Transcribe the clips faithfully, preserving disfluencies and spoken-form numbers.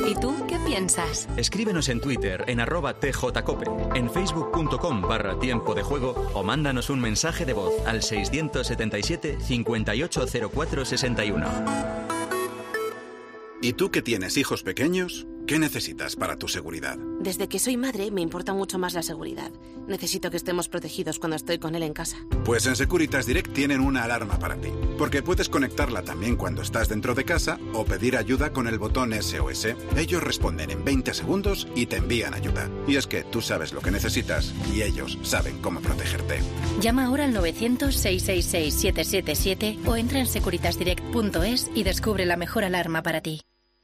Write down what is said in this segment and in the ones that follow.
¿Y tú qué piensas? Escríbenos en Twitter en arroba tjcope, en facebook.com barra tiempo de juego o mándanos un mensaje de voz al seiscientos setenta y siete, cincuenta y ocho cero cuatro sesenta y uno. ¿Y tú que tienes hijos pequeños? ¿Qué necesitas para tu seguridad? Desde que soy madre me importa mucho más la seguridad. Necesito que estemos protegidos cuando estoy con él en casa. Pues en Securitas Direct tienen una alarma para ti, porque puedes conectarla también cuando estás dentro de casa o pedir ayuda con el botón S O S. Ellos responden en veinte segundos y te envían ayuda. Y es que tú sabes lo que necesitas y ellos saben cómo protegerte. Llama ahora al novecientos, seiscientos sesenta y seis, siete siete siete o entra en securitas direct punto es y descubre la mejor alarma para ti.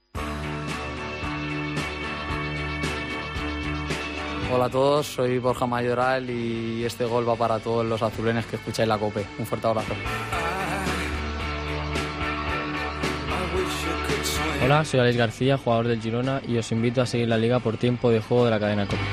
Hola a todos, soy Borja Mayoral y este gol va para todos los azulenes que escucháis la COPE. Un fuerte abrazo. Hola, soy Alex García, jugador del Girona, y os invito a seguir la Liga por tiempo de juego de la cadena COPE.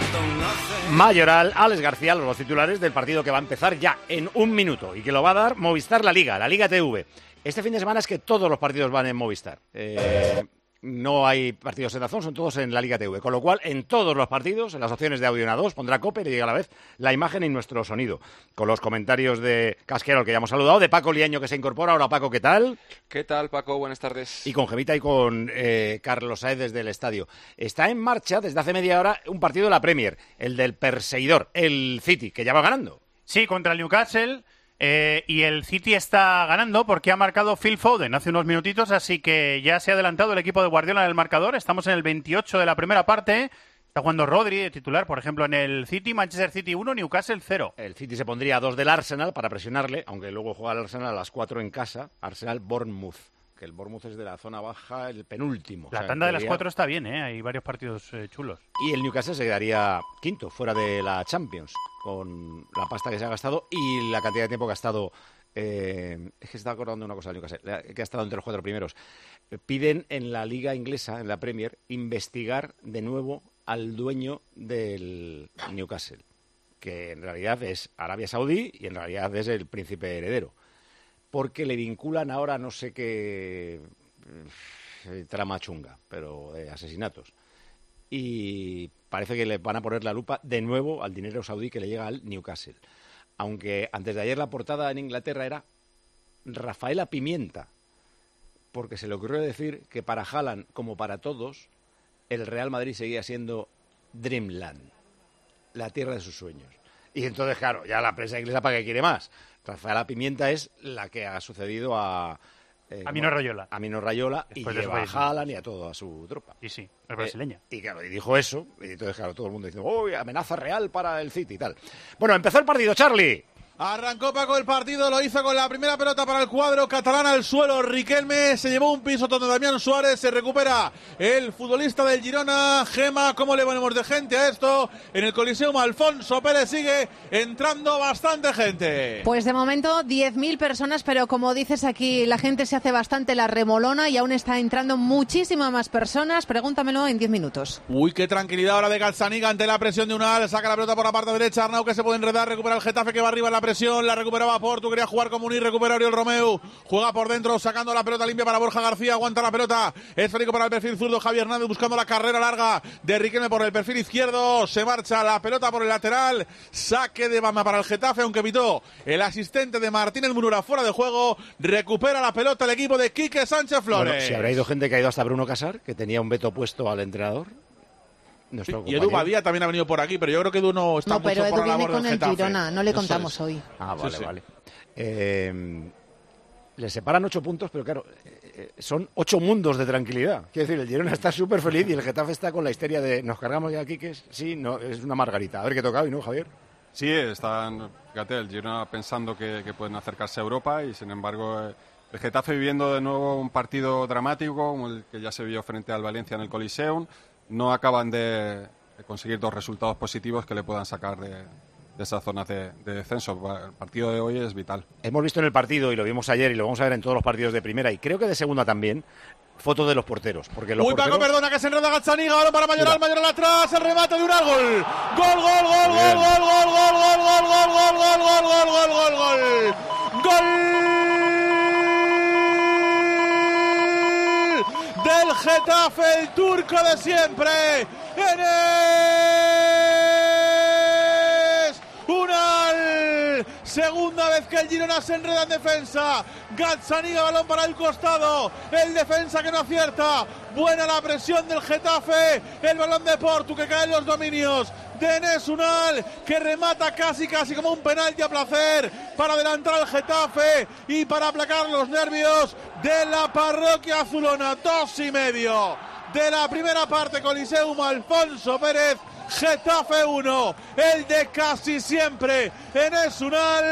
Mayoral, Alex García, los titulares del partido que va a empezar ya en un minuto y que lo va a dar Movistar La Liga, la Liga T V. Este fin de semana es que todos los partidos van en Movistar. Eh... No hay partidos en Dazón, son todos en la Liga T V. Con lo cual, en todos los partidos, en las opciones de audio en A dos, pondrá COPE y le llega a la vez la imagen y nuestro sonido. Con los comentarios de Casquero, al que ya hemos saludado, de Paco Liaño, que se incorpora. Hola, Paco, ¿qué tal? ¿Qué tal, Paco? Buenas tardes. Y con Gemita y con eh, Carlos Saez desde el estadio. Está en marcha, desde hace media hora, un partido de la Premier, el del perseguidor, el City, que ya va ganando. Sí, contra el Newcastle. Eh, y el City está ganando porque ha marcado Phil Foden hace unos minutitos, así que ya se ha adelantado el equipo de Guardiola en el marcador. Estamos en el veintiocho de la primera parte. Está jugando Rodri de titular, por ejemplo, en el City. Manchester City uno, Newcastle cero. El City se pondría a dos del Arsenal para presionarle, aunque luego juega el Arsenal a las cuatro en casa. Arsenal-Bournemouth, que el Bournemouth es de la zona baja, el penúltimo. La o sea, tanda de teoría... las cuatro está bien, ¿eh? Hay varios partidos eh, chulos. Y el Newcastle se quedaría quinto, fuera de la Champions, con la pasta que se ha gastado y la cantidad de tiempo que ha estado... Eh, es que se está acordando de una cosa, Newcastle, que ha estado entre los cuatro primeros. Piden en la liga inglesa, en la Premier, investigar de nuevo al dueño del Newcastle, que en realidad es Arabia Saudí y en realidad es el príncipe heredero, porque le vinculan ahora no sé qué eh, trama chunga, pero de asesinatos. Y parece que le van a poner la lupa de nuevo al dinero saudí que le llega al Newcastle. Aunque antes de ayer la portada en Inglaterra era Rafaela Pimienta, porque se le ocurrió decir que para Haaland, como para todos, el Real Madrid seguía siendo Dreamland, la tierra de sus sueños. Y entonces, claro, ya la prensa inglesa para qué quiere más. Rafaela Pimienta es la que ha sucedido a... Eh, a Mino Raiola. A Mino Raiola y lleva a Haaland y a toda su tropa. Y sí, es brasileña. Eh, y claro, y dijo eso, y entonces, claro, todo el mundo diciendo, ¡uy, amenaza real para el City y tal! Bueno, empezó el partido, Charlie. Arrancó Paco el partido, lo hizo con la primera pelota para el cuadro catalán al suelo. Riquelme se llevó un piso donde Damián Suárez se recupera. El futbolista del Girona, Gema, ¿cómo le ponemos de gente a esto? En el Coliseum Alfonso Pérez sigue entrando bastante gente. Pues de momento diez mil personas, pero como dices aquí, la gente se hace bastante la remolona y aún está entrando muchísimas más personas. Pregúntamelo en diez minutos. Uy, qué tranquilidad ahora de Gazzaniga ante la presión de Unal. Saca la pelota por la parte derecha. Arnau que se puede enredar, recupera el Getafe que va arriba en la presión, la recuperaba Portu, quería jugar como Munir, recupera Oriol Romeu, juega por dentro, sacando la pelota limpia para Borja García, aguanta la pelota, es Federico para el perfil zurdo, Javier Hernández buscando la carrera larga de Riquelme por el perfil izquierdo, se marcha la pelota por el lateral, saque de banda para el Getafe, aunque evitó el asistente de Martínez Munura fuera de juego, recupera la pelota el equipo de Quique Sánchez Flores. Bueno, si habrá ido gente que ha ido hasta Bruno Casar, que tenía un veto puesto al entrenador. Sí, y Edu Badía también ha venido por aquí, pero yo creo que Edu no está no, mucho pero por Edu la labor viene con del el Getafe. Girona, no le Eso contamos es. hoy. Ah, vale, sí, sí. vale. Eh, le separan ocho puntos, pero claro, eh, son ocho mundos de tranquilidad. Quiero decir, el Girona está súper feliz y el Getafe está con la histeria de nos cargamos ya aquí, que es, sí, no, es una margarita. A ver qué toca hoy, ¿no, Javier? Sí, están, fíjate, el Girona pensando que, que pueden acercarse a Europa y sin embargo... Eh, el Getafe viviendo de nuevo un partido dramático, como el que ya se vio frente al Valencia en el Coliseum, no acaban de, de conseguir dos resultados positivos que le puedan sacar de, de esas zonas de, de descenso. El partido de hoy es vital. Hemos visto en el partido, y lo vimos ayer, y lo vamos a ver en todos los partidos de primera, y creo que de segunda también, fotos de los porteros. Porque los Uy, porteros... Paco, perdona, que se enreda Gazzaniga, balón para Mayoral, Mayoral atrás, el remate de un gol. Gol, gol, gol, gol, gol, gol, gol, gol, gol, gol, gol, gol, gol, gol, gol, gol, gol. Del Getafe, el turco de siempre. Enes Unal. Segunda vez que el Girona se enreda en defensa. Gazzaniga, balón para el costado. El defensa que no acierta. Buena la presión del Getafe. El balón de Portu que cae en los dominios de Enes Unal, que remata casi casi como un penalti a placer para adelantar al Getafe y para aplacar los nervios de la parroquia azulona. Dos y medio de la primera parte, Coliseum, Alfonso Pérez. Getafe uno, el de casi siempre, Enes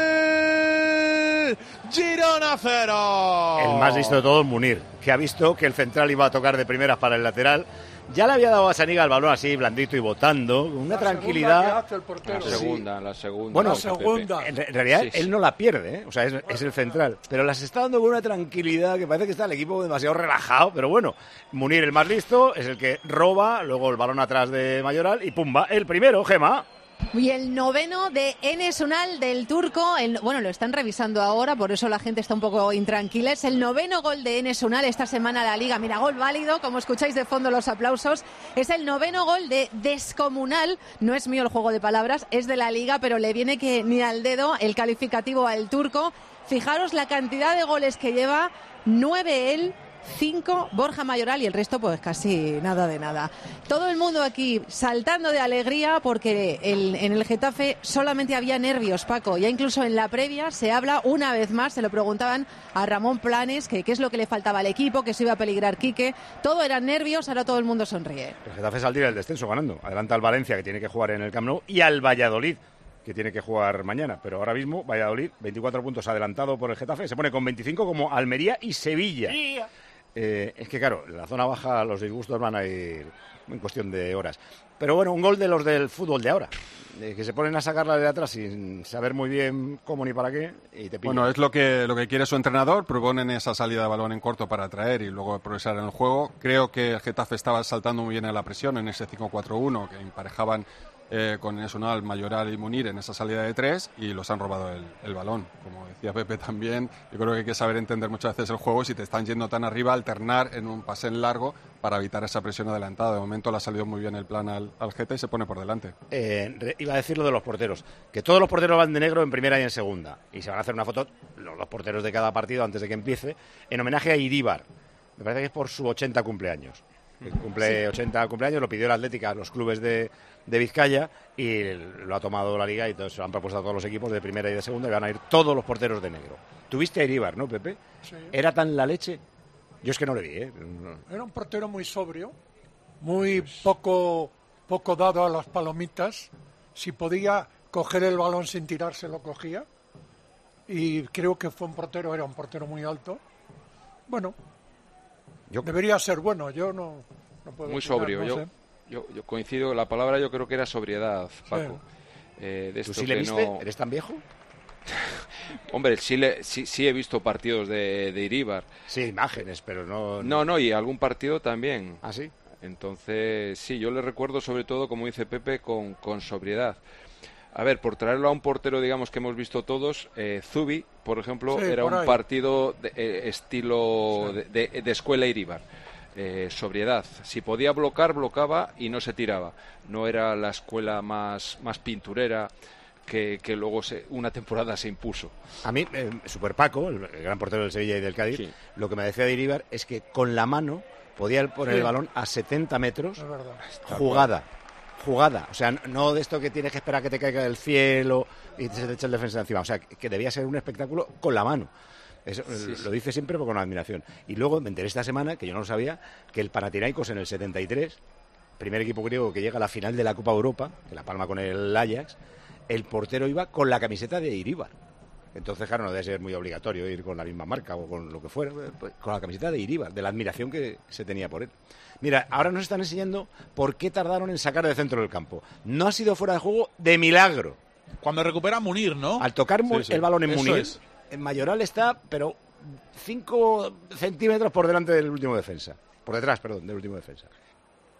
Unal, Girona cero. El más listo de todos, Munir, que ha visto que el central iba a tocar de primeras para el lateral. Ya le había dado a Gazzaniga el balón así, blandito y botando, con una la tranquilidad. La segunda, la segunda. Bueno, la segunda. En, en realidad sí, sí. él no la pierde, ¿eh? O sea, es, es el central. Pero las está dando con una tranquilidad que parece que está el equipo demasiado relajado. Pero bueno, Munir, el más listo, es el que roba, luego el balón atrás de Mayoral y pumba, el primero, Gema. Y el noveno de Enes Unal, del turco, el, bueno, lo están revisando ahora, por eso la gente está un poco intranquila. Es el noveno gol de Enes Unal esta semana en la Liga. Mira, gol válido, como escucháis de fondo los aplausos. Es el noveno gol de Descomunal. No es mío el juego de palabras, es de la Liga, pero le viene que ni al dedo el calificativo al turco. Fijaros la cantidad de goles que lleva, nueve él, cinco Borja Mayoral y el resto pues casi nada de nada. Todo el mundo aquí saltando de alegría porque el, en el Getafe solamente había nervios, Paco. Ya incluso en la previa se habla una vez más, se lo preguntaban a Ramón Planes, que qué es lo que le faltaba al equipo, que se iba a peligrar Quique. Todo eran nervios, ahora todo el mundo sonríe. El Getafe saldría del descenso ganando. Adelanta al Valencia, que tiene que jugar en el Camp Nou, y al Valladolid, que tiene que jugar mañana. Pero ahora mismo Valladolid, veinticuatro puntos adelantado por el Getafe, se pone con veinticinco como Almería y Sevilla. Eh, es que claro, en la zona baja los disgustos van a ir en cuestión de horas. Pero bueno, un gol de los del fútbol de ahora, eh, que se ponen a sacarla de atrás sin saber muy bien cómo ni para qué y te pillan. Bueno, es lo que, lo que quiere su entrenador, proponen esa salida de balón en corto para atraer y luego progresar en el juego. Creo que el Getafe estaba saltando muy bien en la presión en ese cinco cuatro uno que emparejaban Eh, con Enes Unal, Mayoral y Munir en esa salida de tres y los han robado el, el balón. Como decía Pepe también, yo creo que hay que saber entender muchas veces el juego. Si te están yendo tan arriba, alternar en un pase en largo para evitar esa presión adelantada. De momento le ha salido muy bien el plan al, al Geta y se pone por delante. Eh, re, iba a decir lo de los porteros, que todos los porteros van de negro en primera y en segunda y se van a hacer una foto los, los porteros de cada partido antes de que empiece en homenaje a Iríbar. Me parece que es por su ochenta cumpleaños. Que cumple sí. ochenta cumpleaños, lo pidió la Atlética a los clubes de, de Vizcaya y lo ha tomado la Liga y entonces se lo han propuesto a todos los equipos de primera y de segunda y van a ir todos los porteros de negro. Tuviste a Iríbar, ¿no, Pepe? Sí. ¿Era tan la leche? Yo es que no le vi, ¿eh? Era un portero muy sobrio, muy poco, poco dado a las palomitas. Si podía coger el balón sin tirarse, lo cogía. Y creo que fue un portero, era un portero muy alto. Bueno... Yo... Debería ser bueno, yo no, no puedo muy opinar, sobrio, no yo, sé. yo, yo coincido, la palabra yo creo que era sobriedad, Paco. Sí. Eh, de ¿Tú esto sí le que viste? No... ¿Eres tan viejo? Hombre, sí, le, sí, sí he visto partidos de, de Iríbar. Sí, imágenes, pero no... No, no, y algún partido también. ¿Ah, sí? Entonces, sí, yo le recuerdo sobre todo, como dice Pepe, con, con sobriedad. A ver, por traerlo a un portero, digamos, que hemos visto todos, eh, Zubi, por ejemplo, sí, era por un ahí. partido de, eh, estilo sí. de, de, de escuela Iríbar. Eh, sobriedad. Si podía bloquear, bloqueaba y no se tiraba. No era la escuela más, más pinturera que, que luego se, una temporada se impuso. A mí, eh, Super Paco, el, el gran portero del Sevilla y del Cádiz, sí. Lo que me decía de Iríbar es que con la mano podía poner sí. el balón a setenta metros, jugada. Jugada, o sea, no de esto que tienes que esperar que te caiga del cielo y se te echa el defensa encima, o sea, que debía ser un espectáculo con la mano. Eso, sí, sí. Lo dice siempre con admiración. Y luego me enteré esta semana, que yo no lo sabía, que el Panathinaikos en el setenta y tres, primer equipo griego que llega a la final de la Copa Europa, que la palma con el Ajax, el portero iba con la camiseta de Iríbar. Entonces, claro, no debe ser muy obligatorio ir con la misma marca o con lo que fuera, pues, con la camiseta de Iríbar, de la admiración que se tenía por él. Mira, ahora nos están enseñando por qué tardaron en sacar de centro del campo. No ha sido fuera de juego de milagro. Cuando recupera Munir, ¿no? Al tocar sí, sí. el balón en Eso Munir, es. en Mayoral está, pero cinco centímetros por delante del último defensa. Por detrás, perdón, del último defensa.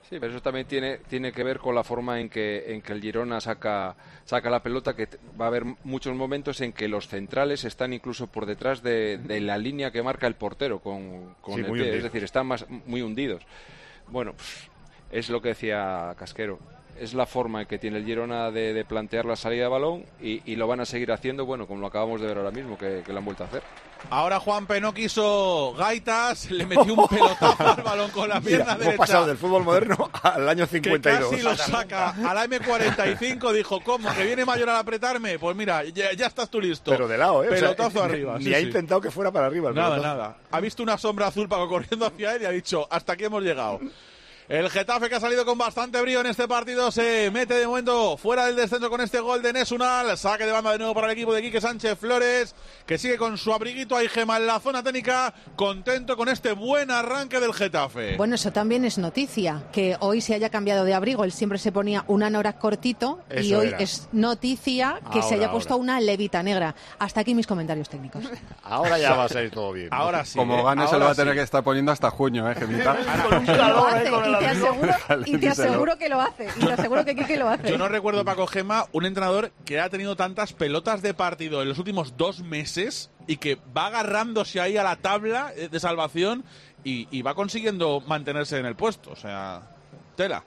Sí, pero eso también tiene, tiene que ver con la forma en que, en que el Girona saca, saca la pelota, que va a haber muchos momentos en que los centrales están incluso por detrás de, de la línea que marca el portero con, con sí, el pie, hundidos. Es decir, están más, muy hundidos. Bueno, es lo que decía Casquero. Es la forma en que tiene el Girona de, de plantear la salida de balón y, y lo van a seguir haciendo, bueno, como lo acabamos de ver ahora mismo, que, que lo han vuelto a hacer. Ahora Juanpe no quiso gaitas, le metió un pelotazo al balón con la pierna Mira, derecha. hemos pasado del fútbol moderno al año cincuenta y dos. Que casi lo saca a la eme cuarenta y cinco, dijo, ¿cómo? ¿Que viene Mayor a apretarme? Pues mira, ya, ya estás tú listo. Pero de lado, ¿eh? Pelotazo o sea, arriba. Ni sí, ha sí. intentado que fuera para arriba. El Nada, pelotazo. nada. Ha visto una sombra azul Paco corriendo hacia él y ha dicho, hasta aquí hemos llegado. El Getafe, que ha salido con bastante brío en este partido, se mete de momento fuera del descenso con este gol de Enes Unal. Saque de banda de nuevo para el equipo de Quique Sánchez Flores, que sigue con su abriguito ahí, Gema, en la zona técnica, contento con este buen arranque del Getafe. Bueno, eso también es noticia, que hoy se haya cambiado de abrigo. Él siempre se ponía un anorak cortito y Eso hoy era. es noticia que Ahora, se haya puesto ahora. una levita negra. Hasta aquí mis comentarios técnicos. Ahora ya va a salir todo bien. Ahora sí. Como ¿eh? gane se Ahora lo va a tener sí. que estar poniendo hasta junio, ¿eh, Gemita? Y lo hace, y te aseguro, y te aseguro que lo hace. Y te aseguro que Quique lo hace. Yo no recuerdo, Paco Gema, un entrenador que ha tenido tantas pelotas de partido en los últimos dos meses y que va agarrándose ahí a la tabla de salvación y, y va consiguiendo mantenerse en el puesto. O sea, tela.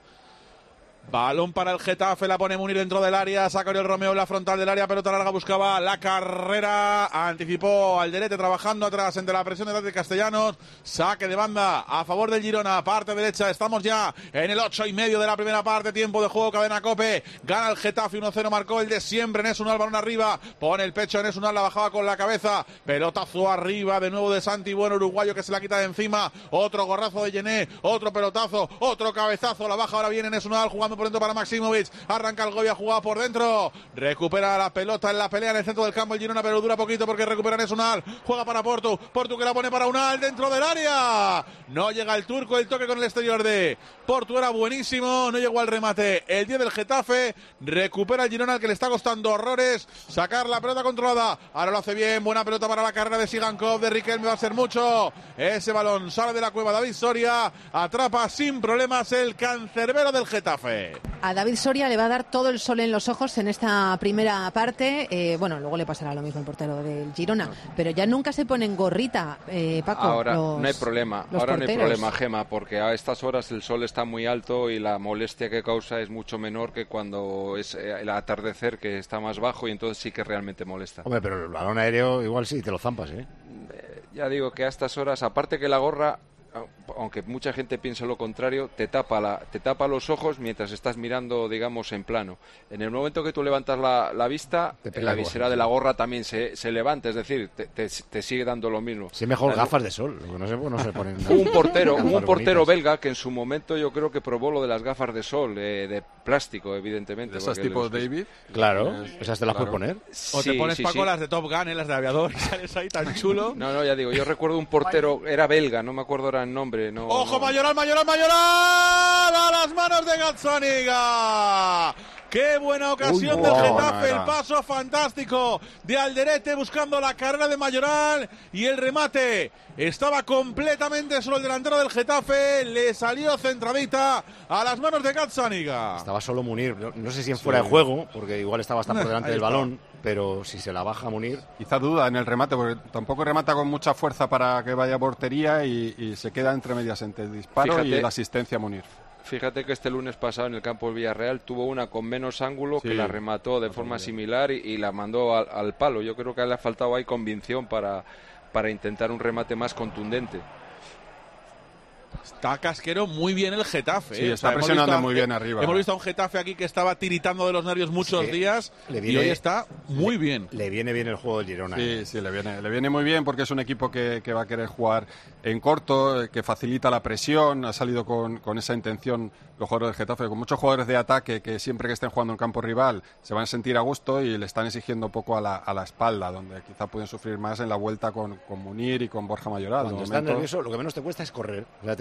Balón para el Getafe, la pone Munir dentro del área, saca Oriol Romeo en la frontal del área, pelota larga, buscaba la carrera, anticipó Alderete trabajando atrás entre la presión de Tati Castellanos, saque de banda a favor del Girona, parte derecha, estamos ya en el ocho y medio de la primera parte, tiempo de juego, cadena Cope, gana el Getafe uno cero, marcó el de siempre, Enes Unal, balón arriba, pone el pecho, Enes Unal la bajaba con la cabeza, pelotazo arriba, de nuevo de Santi, bueno uruguayo que se la quita de encima, otro gorrazo de Yené, otro pelotazo, otro cabezazo, la baja ahora viene Enes Unal jugando por dentro para Maximovic, arranca el Goya, jugada por dentro, recupera la pelota en la pelea en el centro del campo el Girona, pero dura poquito porque recupera Enes Unal, juega para Portu, Portu que la pone para Unal dentro del área, no llega el turco, el toque con el exterior de Portu era buenísimo, no llegó al remate el diez del Getafe, recupera el Girona, al que le está costando horrores sacar la pelota controlada, ahora lo hace bien, buena pelota para la carrera de Sigankov, de Riquelme, va a ser mucho, ese balón sale de la cueva, David Soria atrapa sin problemas el cancerbero del Getafe. A David Soria le va a dar todo el sol en los ojos en esta primera parte. Eh, bueno, luego le pasará lo mismo al portero del Girona. Pero ya nunca se ponen gorrita, eh, Paco. Ahora los, no hay problema, los ahora porteros. no hay problema, Gema, porque a estas horas el sol está muy alto y la molestia que causa es mucho menor que cuando es el atardecer, que está más bajo, y entonces sí que realmente molesta. Hombre, pero el balón aéreo igual sí, te lo zampas, ¿eh? Eh, ya digo que a estas horas, aparte que la gorra, aunque mucha gente piense lo contrario, te tapa la, te tapa los ojos mientras estás mirando, digamos, en plano. En el momento que tú levantas la, la vista, la visera de la gorra también se, se levanta, es decir, te, te, te sigue dando lo mismo. Sí, mejor la, gafas de sol, lo que no se, no se ponen. Hubo un portero, hubo un portero belga que en su momento yo creo que probó lo de las gafas de sol, eh, de plástico, evidentemente. ¿De esas tipo los, David? Claro, esas te las claro. puedes poner. O te Sí, pones, sí, Paco, sí. las de Top Gun, ¿eh? Las de aviador, y sales ahí tan chulo. No, no, ya digo, yo recuerdo un portero, era belga, no me acuerdo ahora el nombre. No, ¡Ojo, no. Mayoral, Mayoral, Mayoral! ¡A las manos de Gazzaniga! ¡Qué buena ocasión Uy, del wow, Getafe! no El paso fantástico de Alderete buscando la carrera de Mayoral y el remate. Estaba completamente solo el delantero del Getafe. Le salió centradita a las manos de Gazzaniga. Estaba solo Munir, no, no sé si en fuera de juego, porque igual estaba hasta por delante Ahí del está. balón, pero si se la baja Munir. Quizá duda en el remate, porque tampoco remata con mucha fuerza para que vaya a portería y, y se queda entre medias entre el disparo Fíjate. y la asistencia a Munir. Fíjate que este lunes pasado en el campo del Villarreal tuvo una con menos ángulo Sí. que la remató de forma similar y, y la mandó al, al palo. Yo creo que le ha faltado ahí convicción para, para intentar un remate más contundente. Está Casquero muy bien el Getafe. Sí, ¿eh? está hemos presionando visto a- muy bien arriba. Hemos visto a un Getafe aquí que estaba tiritando de los nervios muchos Sí, días le y viene- hoy está muy bien. Le viene bien el juego del Girona. Sí, ¿eh? sí, le viene, le viene muy bien porque es un equipo que, que va a querer jugar en corto, eh, que facilita la presión, ha salido con, con esa intención los jugadores del Getafe, con muchos jugadores de ataque que siempre que estén jugando en campo rival se van a sentir a gusto y le están exigiendo poco a la, a la espalda, donde quizá pueden sufrir más en la vuelta con, con Munir y con Borja Mayoral. Cuando De estás momento- nervioso, lo que menos te cuesta es correr. O sea, te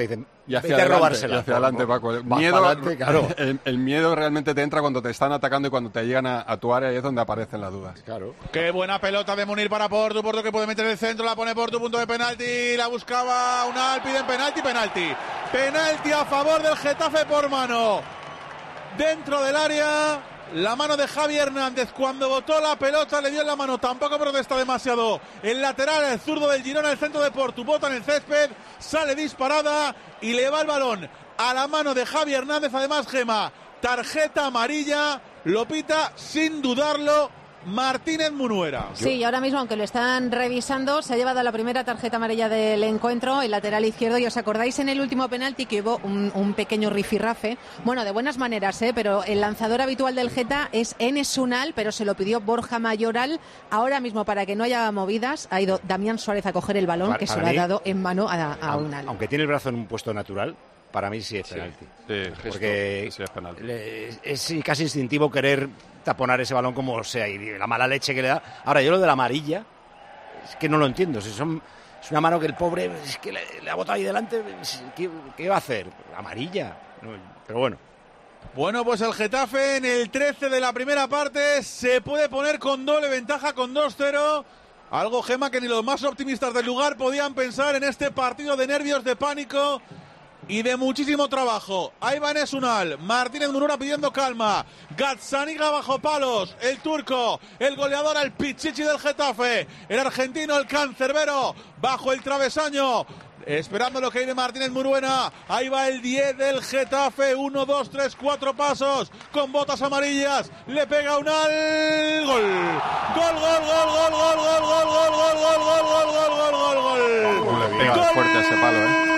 dicen, y hacia vete a adelante, robársela. y hacia adelante, Paco. El Vas miedo, pa'lante, claro. el, el miedo realmente te entra cuando te están atacando y cuando te llegan a, a tu área, y es donde aparecen las dudas. Claro. Qué buena pelota de Munir para Portu. Portu que puede meter el centro, la pone Portu, punto de penalti. La buscaba Unal, piden penalti, penalti. Penalti a favor del Getafe por mano. Dentro del área, la mano de Javi Hernández. Cuando botó la pelota le dio en la mano. Tampoco protesta demasiado. El lateral, el zurdo del Girona, el centro de Portu. Bota en el césped, sale disparada y le va el balón a la mano de Javi Hernández. Además, Gema, tarjeta amarilla, lo pita sin dudarlo Martínez Munuera. Sí, y ahora mismo, aunque lo están revisando, se ha llevado la primera tarjeta amarilla del encuentro, el lateral izquierdo. Y os acordáis en el último penalti que hubo un, un pequeño rifirrafe, bueno, de buenas maneras, ¿eh? Pero el lanzador habitual del Geta es Enes Unal, pero se lo pidió Borja Mayoral. Ahora mismo, para que no haya movidas, ha ido Damián Suárez a coger el balón, Para- que se para lo ha mí, dado en mano a, a Unal. Aunque tiene el brazo en un puesto natural, para mí sí es penalti. Sí, porque gesto, sí es penalti. le- es casi instintivo querer taponar ese balón como sea, y la mala leche que le da. Ahora, yo lo de la amarilla, es que no lo entiendo. Si son, es una mano que el pobre es que le, le ha botado ahí delante, ¿qué, qué va a hacer? Amarilla. No, pero bueno. Bueno, pues el Getafe en el trece de la primera parte se puede poner con doble ventaja, con dos cero. Algo, Gema, que ni los más optimistas del lugar podían pensar en este partido de nervios, de pánico y de muchísimo trabajo. Ahí va Enes Unal, Martínez Munuera pidiendo calma, Gazzaniga bajo palos, el turco, el goleador, el pichichi del Getafe, el argentino, el cancerbero, bajo el travesaño, esperando lo que hay de Martínez Munuera. Ahí va el diez del Getafe, uno, dos, tres, cuatro pasos, con botas amarillas, le pega Unal, gol, gol, gol, gol, gol, gol, gol, gol, gol, gol, gol, gol, gol, gol, gol, gol, Uh, le pega fuerte a ese palo, ¿eh?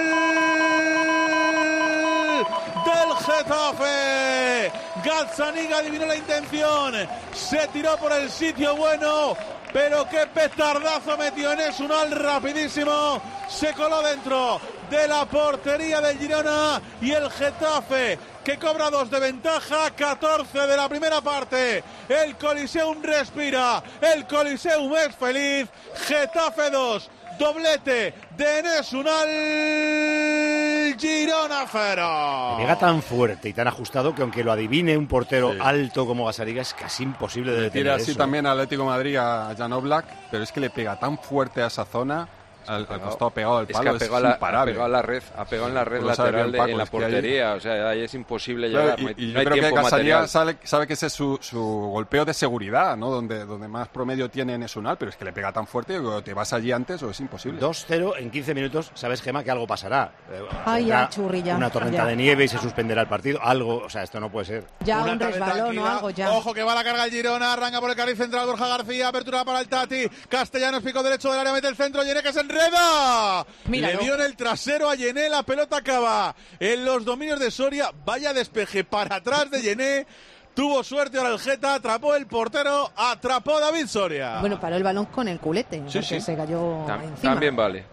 del Getafe. Gazzaniga adivinó la intención, se tiró por el sitio bueno, pero qué petardazo metió Enes Unal, rapidísimo, se coló dentro de la portería del Girona, y el Getafe, que cobra dos de ventaja, catorce de la primera parte. El Coliseum respira, el Coliseum es feliz. Getafe dos, doblete de Enes Unal, Girona cero. Le pega tan fuerte y tan ajustado que aunque lo adivine un portero alto como Gazzaniga, es casi imposible de Le detener tira así eso. también al Atlético de Madrid a Jan Oblak, pero es que le pega tan fuerte a esa zona, al, al costado pegado al Es palo, que ha es pegado, la, ha imparable. pegado la red, ha pegado en la red Tú lo sabes lateral bien, de, en Paco, la es que ahí- portería, o sea, ahí es imposible Claro, llegar, y, no hay, y yo no hay creo que tiempo Gazzaniga material. sabe, sabe que ese es su, su golpeo de seguridad, ¿no? Donde, donde más promedio tiene Enes Unal, pero es que le pega tan fuerte que o te vas allí antes o es imposible. dos cero en quince minutos, sabes, Gema, que algo pasará. Eh, Ay, vendrá ya, churrilla. Una tormenta Ya. de nieve y se suspenderá el partido. Algo, o sea, esto no puede ser. Ya Una un tarde resbalón o tranquila. algo ya. Ojo que va la carga el Girona, arranca por el carril central Borja García, apertura para el Tati, Castellanos, pico derecho del área, mete el centro, Yené que se enreda. Míralo. Le dio en el trasero a Yené, la pelota acaba en los dominios de Soria, vaya despeje para atrás de Yené. Tuvo suerte ahora el Geta, atrapó el portero, atrapó David Soria. Bueno, paró el balón con el culete, Sí, porque sí. se cayó Tam- encima. También vale.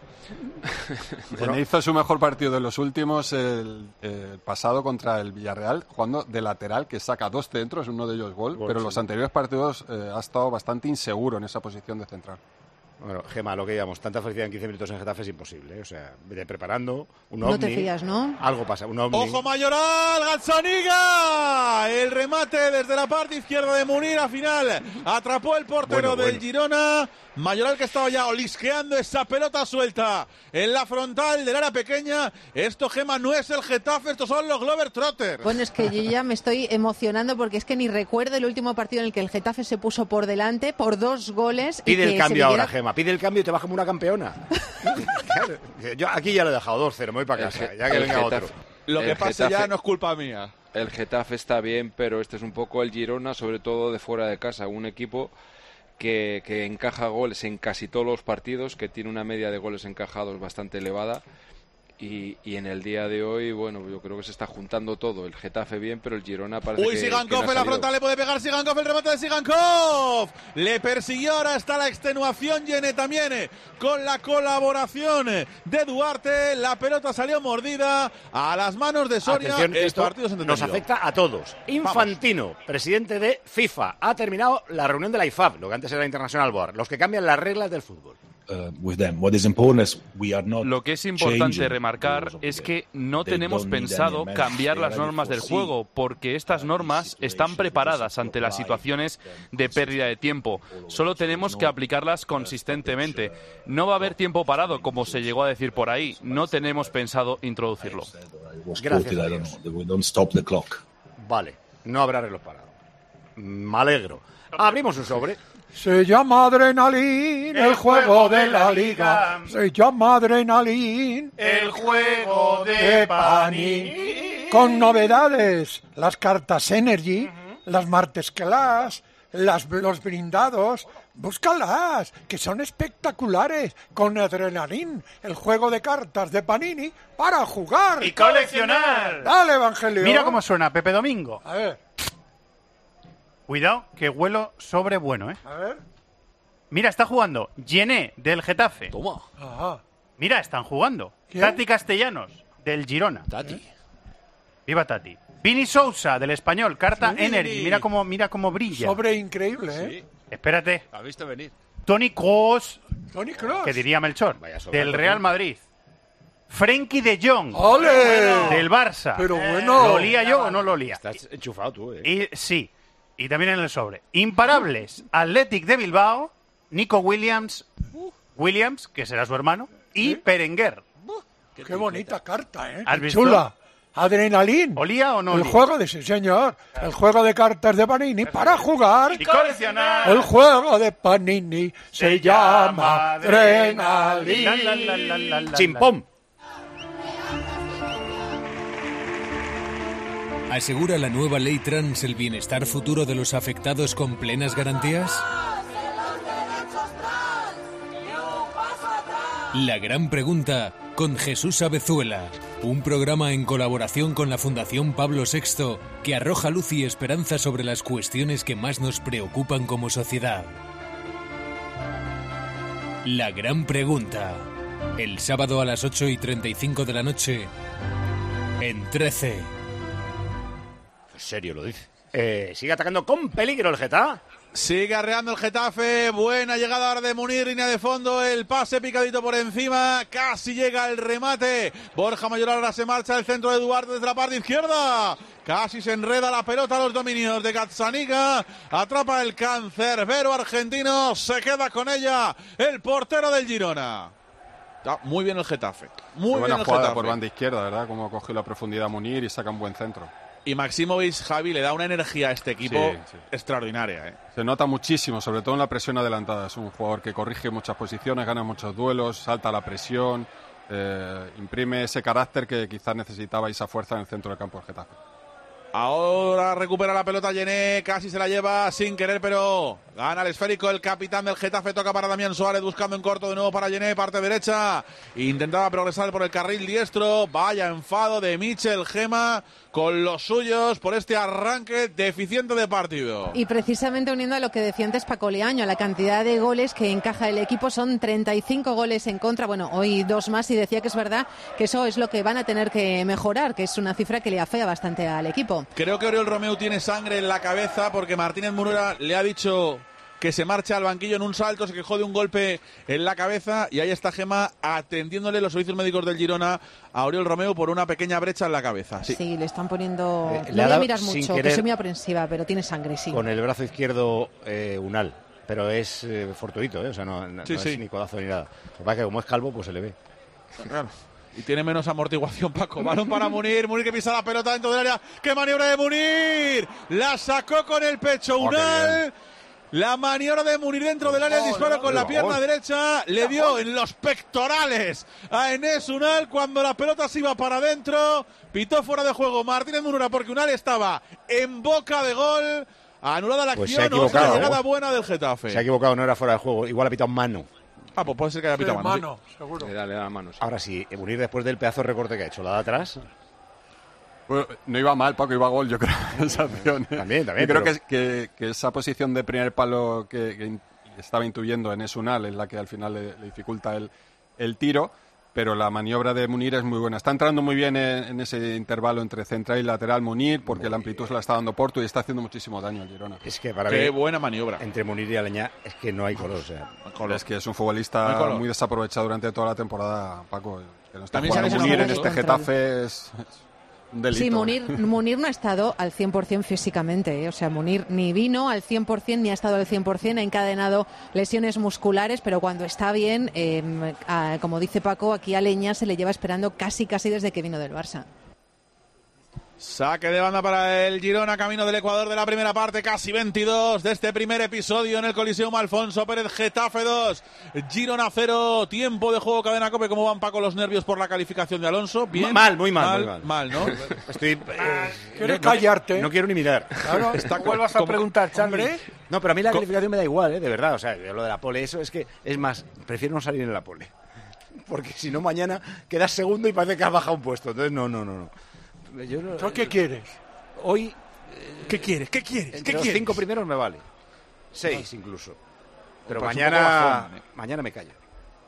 Bueno, hizo su mejor partido de los últimos el, el pasado contra el Villarreal, jugando de lateral, que saca dos centros, uno de ellos gol, Gol, pero sí. los anteriores partidos eh, ha estado bastante inseguro en esa posición de central. Bueno, Gema, lo que digamos, tanta felicidad en quince minutos en Getafe es imposible, ¿eh? O sea, vete preparando un No ovni. te fías, ¿no? Algo pasa, un ovni. Ojo Mayoral, Gazzaniga, el remate desde la parte izquierda de Munir, al final atrapó el portero Bueno, del bueno. Girona. Mayoral que estaba ya olisqueando esa pelota suelta en la frontal del área pequeña. Esto, Gema, no es el Getafe, estos son los Glover Trotters. Bueno, es que yo ya me estoy emocionando porque es que ni recuerdo el último partido en el que el Getafe se puso por delante por dos goles. y Pide que el se cambio ahora, viviera- Gema. Pide el cambio y te vas como una campeona. Claro. Yo aquí ya lo he dejado dos cero, me voy para El casa. Ge- Ya que el venga Getafe- otro. Lo que el pasa ya Getafe- no es culpa mía. El Getafe está bien, pero este es un poco el Girona, sobre todo de fuera de casa, un equipo que, que encaja goles en casi todos los partidos, que tiene una media de goles encajados bastante elevada. Y, y en el día de hoy, bueno, yo creo que se está juntando todo. El Getafe bien, pero el Girona parece Uy, que, Sigankov que no ha en la salido. frontal, le puede pegar Sigankov, el remate de Sigankov. Le persiguió, ahora está la extenuación, Yené también, eh, con la colaboración eh, de Duarte. La pelota salió mordida a las manos de Soria. Atención, El esto partido se nos entendió. afecta a todos. Infantino, presidente de FIFA, ha terminado la reunión de la I F A B, lo que antes era International Board, los que cambian las reglas del fútbol. Lo que es importante remarcar es que no tenemos pensado cambiar las normas del juego, porque estas normas están preparadas ante las situaciones de pérdida de tiempo. Solo tenemos que aplicarlas consistentemente. No va a haber tiempo parado, como se llegó a decir por ahí. No tenemos pensado introducirlo. Gracias. Vale, no habrá reloj parado. Me alegro. Abrimos un sobre. Se llama Adrenalin, el, el juego de la liga. Se llama Adrenalin, el juego de Panini. Con novedades, las cartas Energy, uh-huh. las Martes Class, las, los brindados. Búscalas, que son espectaculares. Con Adrenalin, el juego de cartas de Panini para jugar. Y coleccionar. Dale, Evangelio. Mira cómo suena, Pepe Domingo. A ver. Cuidado, que huelo sobre bueno, ¿eh? A ver. Mira, está jugando Gené, del Getafe. Toma. Ajá. Mira, están jugando. ¿Quién? Tati Castellanos, del Girona. Tati. ¿Eh? Viva Tati. Vini Sousa, del Español. Carta Sí. Energy. Mira cómo, mira cómo brilla. Sobre increíble, ¿eh? Sí. Espérate. ¿Has visto venir? Toni Kroos, Toni Kroos. que diría Melchor, Vaya sobrado, del Real Madrid. Frenkie de Jong, ¡Ole! del Barça. Pero bueno. ¿Lo olía yo o no lo olía? Estás enchufado tú, ¿eh? Y, sí. Y también en el sobre. Imparables, Athletic de Bilbao, Nico Williams, Williams, que será su hermano, y ¿Sí? Berenguer. Qué, Qué bonita carta, ¿eh? ¿Has Qué visto? chula. Adrenalin. ¿Olía o no El olía? juego de sí, señor. El juego de cartas de Panini para jugar. Y coleccionar. El juego de Panini se, se llama Adrenalin. La, la, la, la, la, la, Chimpón. ¿Asegura la nueva ley trans el bienestar futuro de los afectados con plenas garantías? La gran pregunta con Jesús Avezuela, un programa en colaboración con la Fundación Pablo sexto que arroja luz y esperanza sobre las cuestiones que más nos preocupan como sociedad. La gran pregunta, el sábado a las ocho y treinta y cinco de la noche, en trece. En serio lo dice. Eh, sigue atacando con peligro el Getafe. Sigue arreando el Getafe, buena llegada ahora de Munir, línea de fondo, el pase picadito por encima, casi llega el remate. Borja Mayoral ahora se marcha el centro de Duarte desde la parte izquierda. Casi se enreda la pelota a los dominios de Gazzaniga. Atrapa el cancerbero argentino, se queda con ella el portero del Girona. Está muy bien el Getafe, muy, muy buena bien el jugada Getafe. por banda izquierda, ¿verdad? Como cogió la profundidad Munir y saca un buen centro. Y Maximovic, Javi, le da una energía a este equipo sí, sí. extraordinaria, ¿eh? Se nota muchísimo, sobre todo en la presión adelantada. Es un jugador que corrige muchas posiciones, gana muchos duelos, salta la presión, eh, imprime ese carácter que quizás necesitaba y esa fuerza en el centro del campo del Getafe. Ahora recupera la pelota Gené, casi se la lleva sin querer, pero gana el esférico el capitán del Getafe, toca para Damián Suárez, buscando en corto de nuevo para Gené, parte derecha, intentaba progresar por el carril diestro, vaya enfado de Michel Gema con los suyos por este arranque deficiente de partido. Y precisamente uniendo a lo que decía antes Paco Leaño, la cantidad de goles que encaja el equipo son treinta y cinco goles en contra, bueno, hoy dos más, y decía que es verdad que eso es lo que van a tener que mejorar, que es una cifra que le afea bastante al equipo. Creo que Oriol Romeu tiene sangre en la cabeza porque Martínez Munera le ha dicho que se marcha al banquillo en un salto, se quejó de un golpe en la cabeza y ahí está Gema atendiéndole los servicios médicos del Girona a Oriol Romeu por una pequeña brecha en la cabeza. Sí, sí le están poniendo... Eh, no voy a mirar mucho, que soy muy aprensiva, pero tiene sangre, sí. Con el brazo izquierdo eh, Unal, pero es eh, fortuito, ¿eh? O sea, no, no, sí, no sí. es ni codazo ni nada. Lo que pasa es que como es calvo, pues se le ve. Claro. Y tiene menos amortiguación, Paco. Balón para Munir. Munir que pisa la pelota dentro del área. ¡Qué maniobra de Munir! La sacó con el pecho Oh, Unal. La maniobra de Munir dentro del área. El disparo con la pierna derecha. Le dio en los pectorales a Enes Unal cuando la pelota se iba para adentro. Pitó fuera de juego Martínez Munera porque Unal estaba en boca de gol. Anulada la Pues se ha acción. Otra equivocado, llegada ¿eh? buena del Getafe. Se ha equivocado, no era fuera de juego. Igual ha pitado mano. Ah, pues puede ser que haya pitado Sí, mano. mano, sí. seguro. Le da, le da la mano, sí. Ahora sí, Munir después del pedazo de recorte que ha hecho, la da atrás. Bueno, no iba mal, Paco, iba a gol, yo creo, esa acción. También, también. Yo creo pero... que, que, que esa posición de primer palo que, que estaba intuyendo en Esunal es la que al final le, le dificulta el, el tiro. pero la maniobra de Munir es muy buena. Está entrando muy bien en, en ese intervalo entre central y lateral Munir, porque la amplitud se la está dando Portu y está haciendo muchísimo daño al Girona. Es que para Qué mí, buena maniobra. Entre Munir y Aleñá es que no hay color. O sea, color. Es que es un futbolista no muy desaprovechado durante toda la temporada, Paco. Que no está También jugando sabes Munir en en este Getafe es... Delito. Sí, Munir, Munir no ha estado al cien por cien físicamente, ¿eh? O sea, Munir ni vino al cien por cien ni ha estado al cien por cien, ha encadenado lesiones musculares, pero cuando está bien, eh, a, como dice Paco, aquí a Leña se le lleva esperando casi casi desde que vino del Barça. Saque de banda para el Girona, camino del Ecuador de la primera parte, casi veintidós de este primer episodio en el Coliseum Alfonso Pérez. Getafe dos, Girona cero, tiempo de juego, Cadena COPE. ¿Cómo van, Paco, los nervios por la calificación de Alonso? Bien. Mal, muy mal, mal, muy mal. Mal, ¿no? Estoy... Eh, ¿Quieres no, callarte? No, no quiero ni mirar. Claro, Está vuelvas a preguntar, Charlie. No, pero a mí la calificación me da igual, ¿eh? De verdad. O sea, lo de la pole, eso es que, es más, prefiero no salir en la pole. Porque si no, mañana quedas segundo y parece que has bajado un puesto. Entonces, no, no, no. no. Yo no ¿Tú qué quieres? Hoy... Eh, ¿Qué quieres? ¿Qué quieres? Entre ¿Qué los quieres? cinco primeros me vale. Seis incluso. Pero Pues mañana... bajón, ¿eh? Mañana me callo.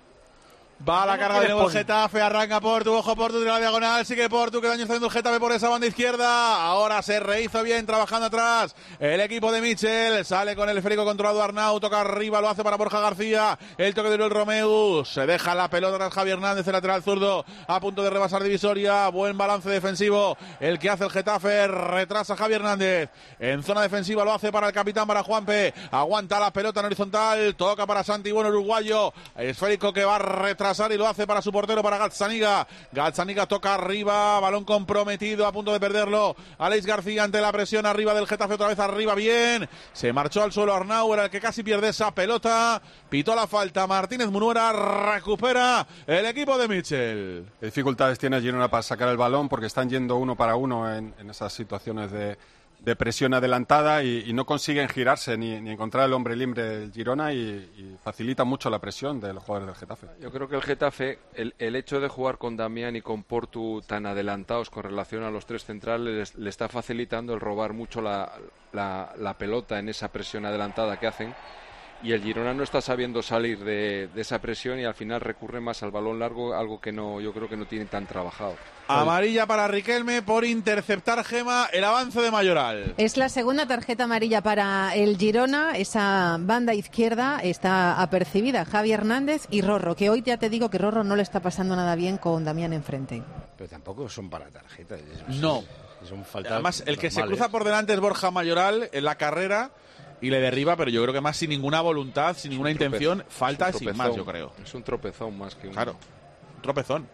Va a la carga de nuevo el Getafe, arranca Portu, ojo Portu, tira la diagonal, sigue Portu, que daño está haciendo el Getafe por esa banda izquierda. Ahora se rehizo bien, trabajando atrás el equipo de Michel, sale con el esférico controlado Arnau, toca arriba, lo hace para Borja García, el toque de Uriel Romeu, se deja la pelota tras Javi Hernández, el lateral zurdo, a punto de rebasar divisoria, buen balance defensivo, el que hace el Getafe, retrasa Javi Hernández, en zona defensiva lo hace para el capitán, para Juanpe, aguanta la pelota en horizontal, toca para Santi, bueno uruguayo, esférico que va a retrasar y lo hace para su portero, para Gazzaniga. Gazzaniga toca arriba, balón comprometido, a punto de perderlo. Alex García ante la presión arriba del Getafe, otra vez arriba, bien. Se marchó al suelo Arnau, era el que casi pierde esa pelota. Pitó la falta Martínez Munuera, recupera el equipo de Michel. ¿Qué dificultades tiene Girona para sacar el balón? Porque están yendo uno para uno en, en esas situaciones de... de presión adelantada y, y no consiguen girarse ni, ni encontrar el hombre libre del Girona y, y facilita mucho la presión de los jugadores del Getafe. Yo creo que el Getafe, el, el hecho de jugar con Damián y con Portu tan adelantados con relación a los tres centrales, le está facilitando el robar mucho la, la, la pelota en esa presión adelantada que hacen. Y el Girona no está sabiendo salir de, de esa presión y al final recurre más al balón largo, algo que no, yo creo que no tiene tan trabajado. Amarilla para Riquelme por interceptar, Gema, el avance de Mayoral. Es la segunda tarjeta amarilla para el Girona. Esa banda izquierda está apercibida Javi Hernández y Rorro, que hoy ya te digo que Rorro no le está pasando nada bien con Damián enfrente. Pero tampoco son para tarjetas. No. Son faltas Además, el que normales. se cruza por delante es Borja Mayoral en la carrera y le derriba, pero yo creo que más sin ninguna voluntad, sin ninguna intención, falta y sin más, yo creo. Es un tropezón más que un... Claro, un tropezón.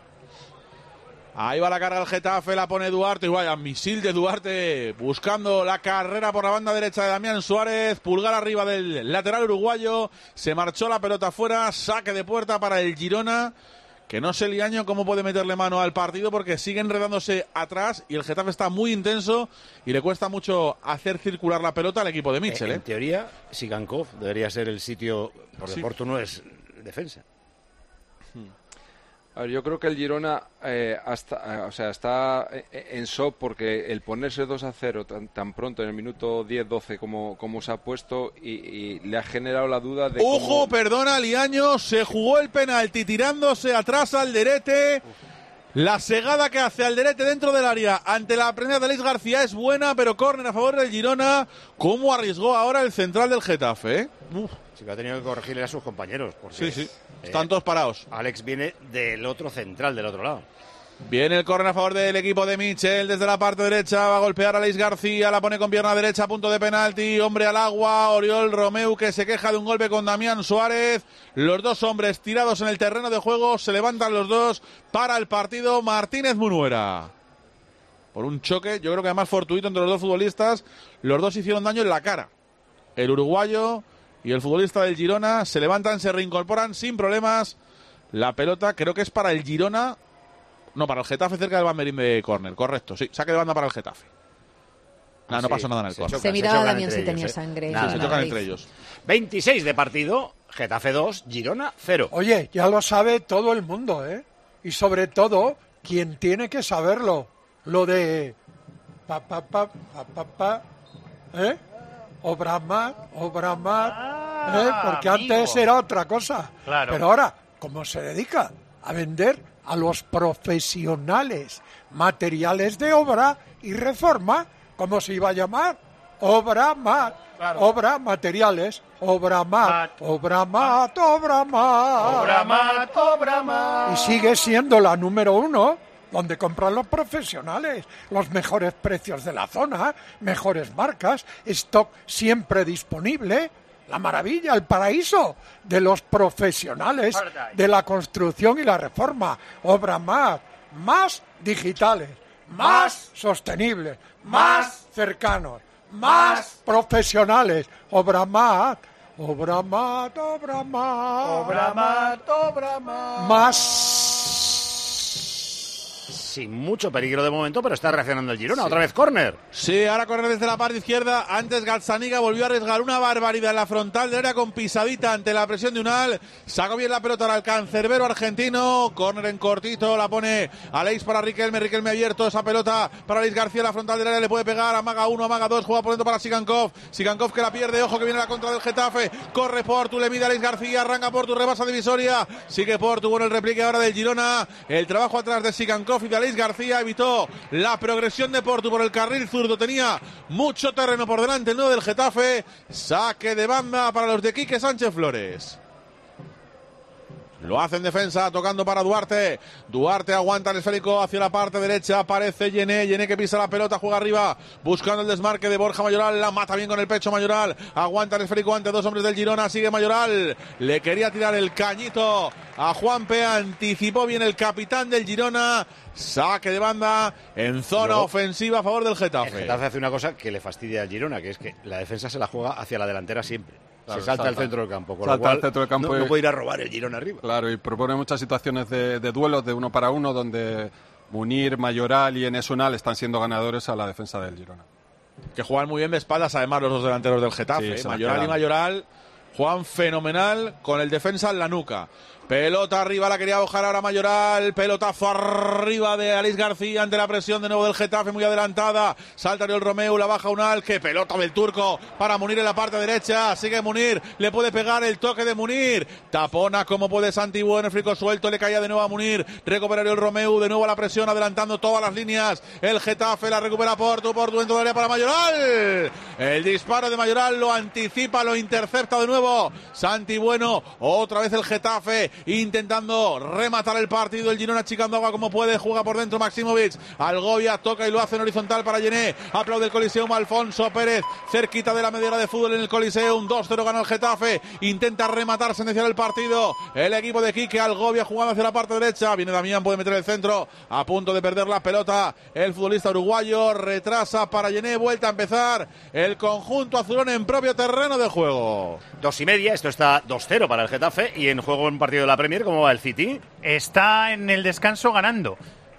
Ahí va la carga del Getafe, la pone Duarte, y vaya misil de Duarte, buscando la carrera por la banda derecha de Damián Suárez, pulgar arriba del lateral uruguayo, se marchó la pelota fuera, saque de puerta para el Girona, que no sé Liaño cómo puede meterle mano al partido porque sigue enredándose atrás y el Getafe está muy intenso y le cuesta mucho hacer circular la pelota al equipo de Michel. En, ¿eh? en teoría, Sigankov debería ser el sitio, porque Sí. Portu no es defensa. A ver, yo creo que el Girona eh, hasta, eh, o sea, está en shock porque el ponerse dos a cero tan, tan pronto en el minuto diez doce como, como se ha puesto y, y le ha generado la duda de Ojo, cómo... perdona, Liaño, se jugó el penalti tirándose atrás Alderete. La segada que hace Alderete dentro del área ante la prenda de Alex García es buena, pero córner a favor del Girona. ¿Cómo arriesgó ahora el central del Getafe? ¿eh? Uf. Sí que ha tenido que corregirle a sus compañeros. Porque, Sí, sí, eh, están todos parados. Alex viene del otro central, del otro lado. Viene el córner a favor del equipo de Michel desde la parte derecha, va a golpear a Alex García, la pone con pierna derecha a punto de penalti, hombre al agua, Oriol Romeu que se queja de un golpe con Damián Suárez, los dos hombres tirados en el terreno de juego, se levantan los dos para el partido, Martínez Munuera. Por un choque, yo creo que además fortuito entre los dos futbolistas, los dos hicieron daño en la cara. El uruguayo y el futbolista del Girona se levantan, se reincorporan sin problemas, la pelota creo que es para el Girona. No, para el Getafe cerca del banderín de córner, correcto, sí, saque de banda para el Getafe. No, Ah, no sí, pasó nada en el se córner. chocan, Se miraba chocan Damián entre si tenía ellos, ¿eh? sangre. Nada, Se nada. chocan entre ellos. veintiséis de partido, Getafe dos, Girona cero. Oye, ya lo sabe todo el mundo, ¿eh? Y sobre todo, quien tiene que saberlo. Lo de... Pa, pa, pa, pa, pa, pa, ¿eh? Obra más, obra más, ¿eh? Porque amigo. antes era otra cosa. Claro. Pero ahora, ¿cómo se dedica? a vender a los profesionales materiales de obra y reforma, ¿cómo se iba a llamar? Obra mat, claro. Obra materiales, obra mat, obra mat, obra mat, obra mat, obra mat. Y sigue siendo la número uno, donde compran los profesionales, los mejores precios de la zona, mejores marcas, stock siempre disponible. La maravilla, el paraíso de los profesionales de la construcción y la reforma. Obra más, más digitales, más sostenibles, más cercanos, más profesionales. Obra más, obra más, obra más, obra más, obra más. Más. Sin mucho peligro de momento, pero está reaccionando el Girona. Sí. Otra vez córner. Sí, ahora córner desde la parte izquierda. Antes Gazzaniga volvió a arriesgar una barbaridad en la frontal del área con pisadita ante la presión de Unal. Sacó bien la pelota al cancerbero argentino. Córner en cortito, la pone Aleix para Riquelme. Riquelme abierto, esa pelota para Aleix García. La frontal del área le puede pegar. Amaga uno, amaga dos. Juega por dentro para Sigankov. Sigankov que la pierde. Ojo que viene la contra del Getafe. Corre Portu, le mide Aleix García. Arranca Portu, rebasa divisoria. Sigue Portu. Bueno, el replique ahora del Girona. El trabajo atrás de Sigankov y de Aleix García evitó la progresión de Portu por el carril zurdo. Tenía mucho terreno por delante el nuevo del Getafe. Saque de banda para los de Quique Sánchez Flores. Lo hace en defensa, tocando para Duarte. Duarte aguanta el esférico hacia la parte derecha. Aparece Yené. Yené que pisa la pelota, juega arriba, buscando el desmarque de Borja Mayoral. La mata bien con el pecho Mayoral. Aguanta el esférico ante dos hombres del Girona. Sigue Mayoral. Le quería tirar el cañito a Juanpe. Anticipó bien el capitán del Girona. Saque de banda en zona Luego, ofensiva a favor del Getafe. El Getafe hace una cosa que le fastidia al Girona, que es que la defensa se la juega hacia la delantera siempre. Claro, se salta, salta al centro del campo, con salta lo cual al centro del campo no, y... no puede ir a robar el Girona arriba. Claro, y propone muchas situaciones de, de duelos de uno para uno, donde Munir, Mayoral y Enes Unal están siendo ganadores a la defensa del Girona. Que juegan muy bien de espaldas, además, los dos delanteros del Getafe. Sí, ¿eh? Mayoral y Mayoral juegan fenomenal con el defensa en la nuca. Pelota arriba, la quería bajar ahora Mayoral. Pelotazo arriba de Aleix García ante la presión de nuevo del Getafe, muy adelantada. Salta Oriol Romeu, la baja Unal. Qué pelota del turco para Munir en la parte derecha. Sigue Munir, le puede pegar el toque de Munir. Tapona como puede Santi Bueno, el frico suelto, le caía de nuevo a Munir. Recupera Oriol Romeu, de nuevo a la presión, adelantando todas las líneas. El Getafe la recupera Portu, Portu dentro del área para Mayoral. El disparo de Mayoral lo anticipa, lo intercepta de nuevo Santi Bueno. Otra vez el Getafe intentando rematar el partido. El Girona achicando agua como puede, juega por dentro Maximovic. Algovia toca y lo hace en horizontal para Yené. Aplaude el Coliseum Alfonso Pérez, cerquita de la media hora de fútbol en el Coliseum. dos cero gana el Getafe. Intenta rematar, sentenciar el partido el equipo de Quique. Algovia jugando hacia la parte derecha. Viene Damián, puede meter el centro. A punto de perder la pelota el futbolista uruguayo. Retrasa para Yené. Vuelta a empezar el conjunto azulón en propio terreno de juego. Dos y media. Esto está dos cero para el Getafe. Y en juego en partido de la Premier, ¿cómo va el City? Está en el descanso ganando.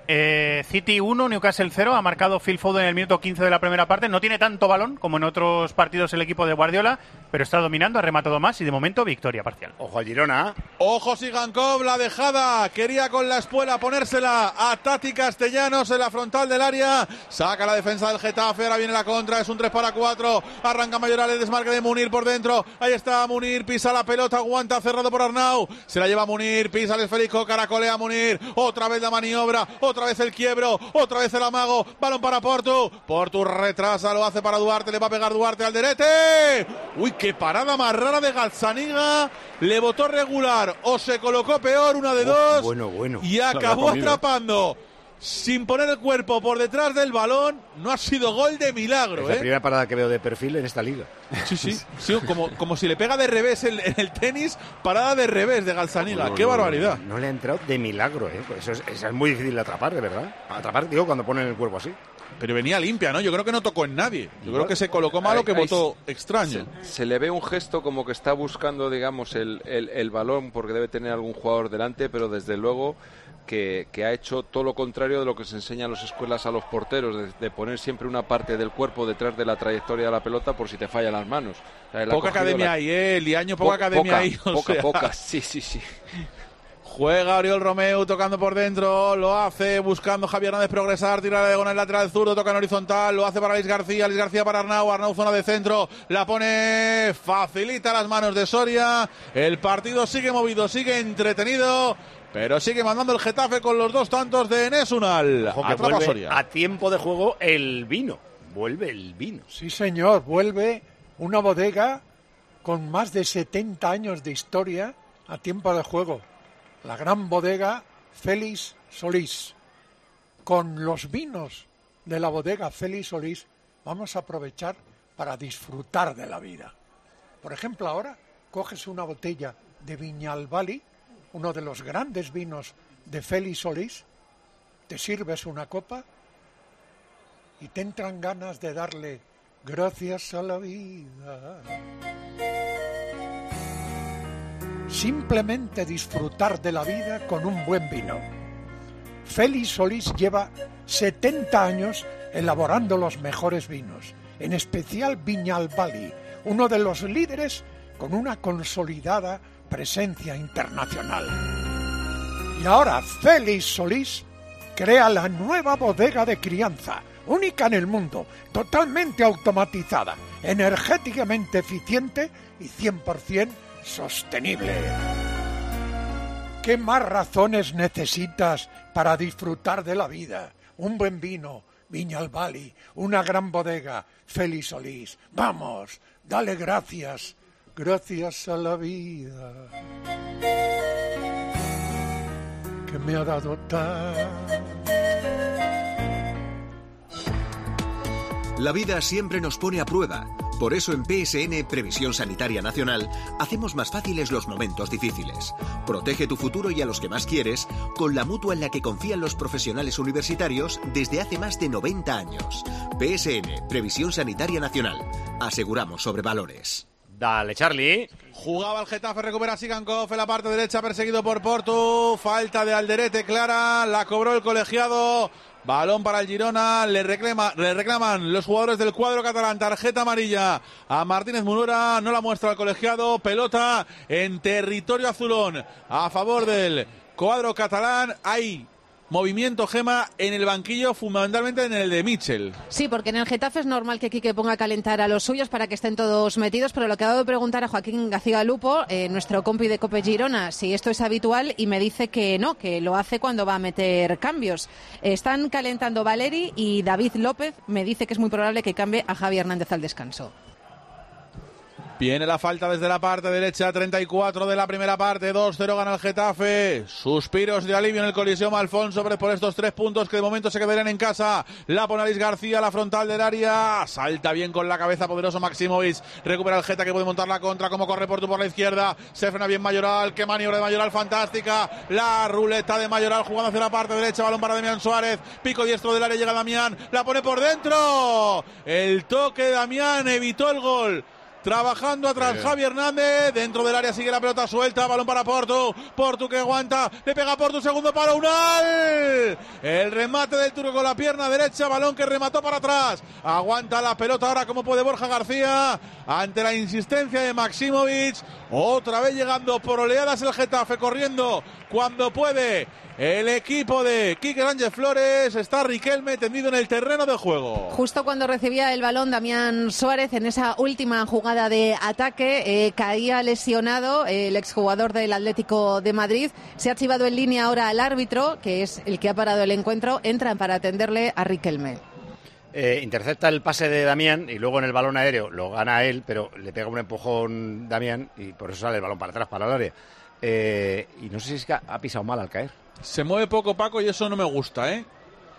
Eh, City uno, Newcastle cero. Ha marcado Phil Foden en el minuto quince de la primera parte. No tiene tanto balón como en otros partidos el equipo de Guardiola, pero está dominando, ha rematado más y de momento victoria parcial. Ojo al Girona. Ojo Sigankov, la dejada. Quería con la espuela ponérsela a Tati Castellanos en la frontal del área. Saca la defensa del Getafe. Ahora viene la contra. Es un tres para cuatro. Arranca Mayoral, el desmarque de Munir por dentro. Ahí está Munir. Pisa la pelota. Aguanta cerrado por Arnau. Se la lleva Munir. Pisa el esférico. Caracolea Munir. Otra vez la maniobra. Otra vez el quiebro. Otra vez el amago. Balón para Portu. Portu retrasa. Lo hace para Duarte. Le va a pegar Duarte al derete. Uy, qué parada más rara de Gazzaniga. Le botó regular o se colocó peor, una de dos. Bueno, bueno. Y acabó atrapando sin poner el cuerpo por detrás del balón. No ha sido gol de milagro. Es ¿eh? la primera parada que veo de perfil en esta liga. Sí, sí. sí como, como si le pega de revés en el, el tenis. Parada de revés de Gazzaniga. No, ¡Qué no, barbaridad! No, no le ha entrado de milagro. ¿eh? Eso, es, eso es muy difícil de atrapar, de verdad. Atrapar, digo, cuando ponen el cuerpo así. Pero venía limpia, ¿no? Yo creo que no tocó en nadie. Yo Igual, creo que se colocó mal o que votó extraño. Se, se le ve un gesto como que está buscando, digamos, el, el, el balón porque debe tener algún jugador delante, pero desde luego que, que ha hecho todo lo contrario de lo que se enseña en las escuelas a los porteros, de, de poner siempre una parte del cuerpo detrás de la trayectoria de la pelota por si te fallan las manos. O sea, poca academia la... hay, ¿eh? Liaño, poca, poca academia hay. O poca, sea... poca, sí, sí, sí. Juega Oriol Romeu tocando por dentro, lo hace buscando Javier Hernández progresar, tira con el lateral zurdo, toca en horizontal, lo hace para Aleix García, Aleix García para Arnau, Arnau zona de centro, la pone, facilita las manos de Soria, el partido sigue movido, sigue entretenido, Pero sigue mandando el Getafe con los dos tantos de Enes Unal. Ojo que vuelve a tiempo de juego el vino. Vuelve el vino. Sí, señor. Vuelve una bodega con más de setenta años de historia a tiempo de juego. La gran bodega Félix Solís. Con los vinos de la bodega Félix Solís vamos a aprovechar para disfrutar de la vida. Por ejemplo, ahora coges una botella de Viñalbali, uno de los grandes vinos de Félix Solís, te sirves una copa y te entran ganas de darle gracias a la vida. Simplemente disfrutar de la vida con un buen vino. Félix Solís lleva setenta años elaborando los mejores vinos, en especial Viñalbali, uno de los líderes con una consolidada presencia internacional. Y ahora Félix Solís crea la nueva bodega de crianza, única en el mundo, totalmente automatizada, energéticamente eficiente y cien por ciento sostenible. ¿Qué más razones necesitas para disfrutar de la vida? Un buen vino, Viñalbali, una gran bodega, Félix Solís. Vamos, dale gracias, gracias a la vida que me ha dado tan. La vida siempre nos pone a prueba. Por eso en P S N Previsión Sanitaria Nacional hacemos más fáciles los momentos difíciles. Protege tu futuro y a los que más quieres con la mutua en la que confían los profesionales universitarios desde hace más de noventa años. P S N Previsión Sanitaria Nacional. Aseguramos sobre valores. Dale, Charlie. Jugaba el Getafe, recupera Sigankov en la parte derecha, perseguido por Portu. Falta de Alderete clara, la cobró el colegiado. Balón para el Girona, le, reclama, le reclaman los jugadores del cuadro catalán, tarjeta amarilla a Martínez Munura, no la muestra el colegiado, pelota en territorio azulón a favor del cuadro catalán. Hay movimiento, Gema, en el banquillo, fundamentalmente en el de Mitchell. Sí, porque en el Getafe es normal que Quique ponga a calentar a los suyos para que estén todos metidos, pero lo que acabo de preguntar a Joaquín García Lupo, eh, nuestro compi de Cope Girona, si esto es habitual, y me dice que no, que lo hace cuando va a meter cambios. Eh, están calentando Valeri y David López me dice que es muy probable que cambie a Javi Hernández al descanso. Viene la falta desde la parte derecha, treinta y cuatro de la primera parte, dos cero gana el Getafe. Suspiros de alivio en el Coliseum Alfonso por estos tres puntos que de momento se quedarían en casa. La pone Alex García, la frontal del área. Salta bien con la cabeza poderoso Maximovic. Recupera el Geta que puede montar la contra, como corre Portu por la izquierda. Se frena bien Mayoral, qué maniobra de Mayoral fantástica. La ruleta de Mayoral jugando hacia la parte derecha, balón para Damián Suárez. Pico diestro del área, llega Damián, la pone por dentro. El toque de Damián evitó el gol. Trabajando atrás Bien. Javi Hernández, dentro del área sigue la pelota suelta, balón para Portu, Portu que aguanta, le pega a Portu, segundo para Unal, el remate del turco con la pierna derecha, balón que remató para atrás, aguanta la pelota ahora como puede Borja García, ante la insistencia de Maximovic, otra vez llegando por oleadas el Getafe, corriendo cuando puede el equipo de Quique Sánchez Flores. Está Riquelme tendido en el terreno de juego. Justo cuando recibía el balón Damián Suárez en esa última jugada de ataque, eh, caía lesionado eh, el exjugador del Atlético de Madrid. Se ha archivado en línea ahora al árbitro, que es el que ha parado el encuentro. Entran para atenderle a Riquelme. Eh, intercepta el pase de Damián y luego en el balón aéreo lo gana él, pero le pega un empujón Damián y por eso sale el balón para atrás, para el área. Eh, y no sé si es que ha pisado mal al caer. Se mueve poco Paco y eso no me gusta, ¿eh?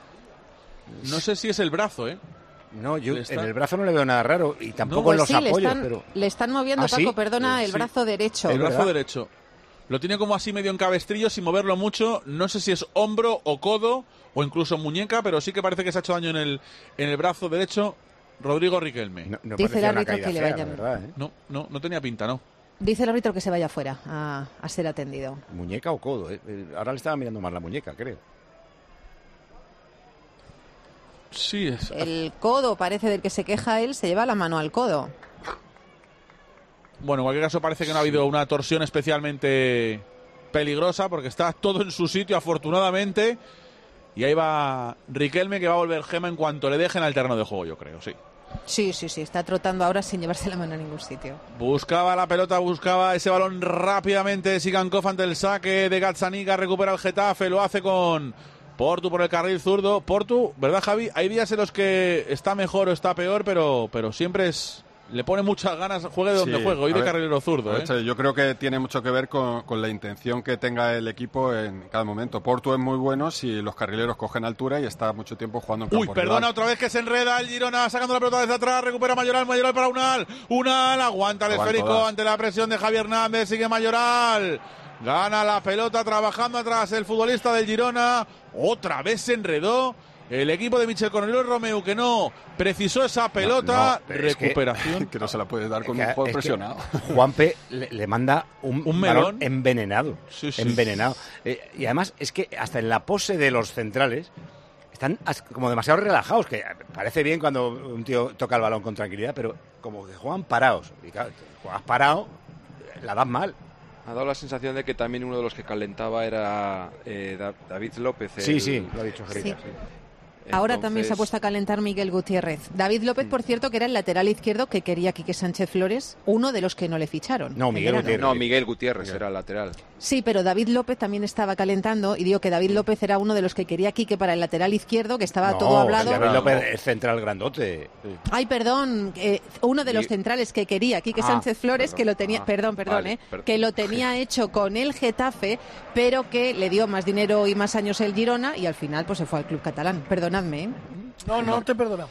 No sé si es el brazo, ¿eh? No, yo en el brazo no le veo nada raro y tampoco no, pues en los sí, apoyos. Le están, pero... le están moviendo, ¿Ah, Paco, sí? perdona, sí. el brazo derecho. El brazo ¿verdad? derecho. Lo tiene como así medio en cabestrillo sin moverlo mucho. No sé si es hombro o codo o incluso muñeca, pero sí que parece que se ha hecho daño en el, en el brazo derecho Rodrigo Riquelme. No, no Dice el árbitro que le fea, vaya. ¿verdad, eh? No, no, no tenía pinta, ¿no? Dice el árbitro que se vaya fuera a, a ser atendido. ¿Muñeca o codo? Eh? Ahora le estaba mirando más la muñeca, creo. Sí, es... El codo parece del que se queja él, se lleva la mano al codo. Bueno, en cualquier caso parece que no ha habido una torsión especialmente peligrosa porque está todo en su sitio, afortunadamente. Y ahí va Riquelme, que va a volver Gema en cuanto le dejen al terreno de juego, yo creo, sí. Sí, sí, sí, está trotando ahora sin llevarse la mano a ningún sitio. Buscaba la pelota, buscaba ese balón rápidamente. Sigankov ante el saque de Gazzaniga, recupera el Getafe, lo hace con Portu por el carril zurdo. Portu, ¿verdad, Javi? Hay días en los que está mejor o está peor, pero, pero siempre es... Le pone muchas ganas, juegue de donde Sí, juegue, hoy a de ver, carrilero zurdo. ¿eh? Hecho, yo creo que tiene mucho que ver con, con la intención que tenga el equipo en cada momento. Portu es muy bueno si los carrileros cogen altura y está mucho tiempo jugando en campo Uy, perdona, rival. otra vez que se enreda el Girona, sacando la pelota desde atrás, recupera Mayoral, Mayoral para Unal, Unal, aguanta el Aguanta esférico todas. ante la presión de Javier Hernández, sigue Mayoral, gana la pelota trabajando atrás el futbolista del Girona, otra vez se enredó el equipo de Michel Coronel y Romeu, que no precisó esa pelota, No, no, recuperación. Es que, que no se la puedes dar con Es que- un juego es que presionado. Juanpe le, le manda un, Un balón melón. envenenado. Sí, sí. Envenenado. Eh, y además es que hasta en la pose de los centrales están as- como demasiado relajados, que parece bien cuando un tío toca el balón con tranquilidad, pero como que juegan parados. Y claro, juegas parado, la das mal. Ha dado la sensación de que también uno de los que calentaba era eh, Da- David López. Sí, el- sí, lo ha dicho Jerita. Sí. Sí. Ahora Entonces- también se ha puesto a calentar Miguel Gutiérrez. David López, por cierto, que era el lateral izquierdo que quería Quique Sánchez Flores, uno de los que no le ficharon. No, en Miguel verano. Gutiérrez. No, Miguel Gutiérrez era el lateral. Sí, pero David López también estaba calentando y digo que David López era uno de los que quería Quique para el lateral izquierdo, que estaba No, todo hablado. David López es central grandote. Ay, perdón, eh, uno de los Y- centrales que quería Quique Ah, Sánchez Flores, perdón. que lo tenía, Ah, perdón, perdón, vale, eh, perdón. que lo tenía hecho con el Getafe, pero que le dio más dinero y más años el Girona y al final pues se fue al club catalán. Perdonadme, ¿eh? No, no te perdonamos.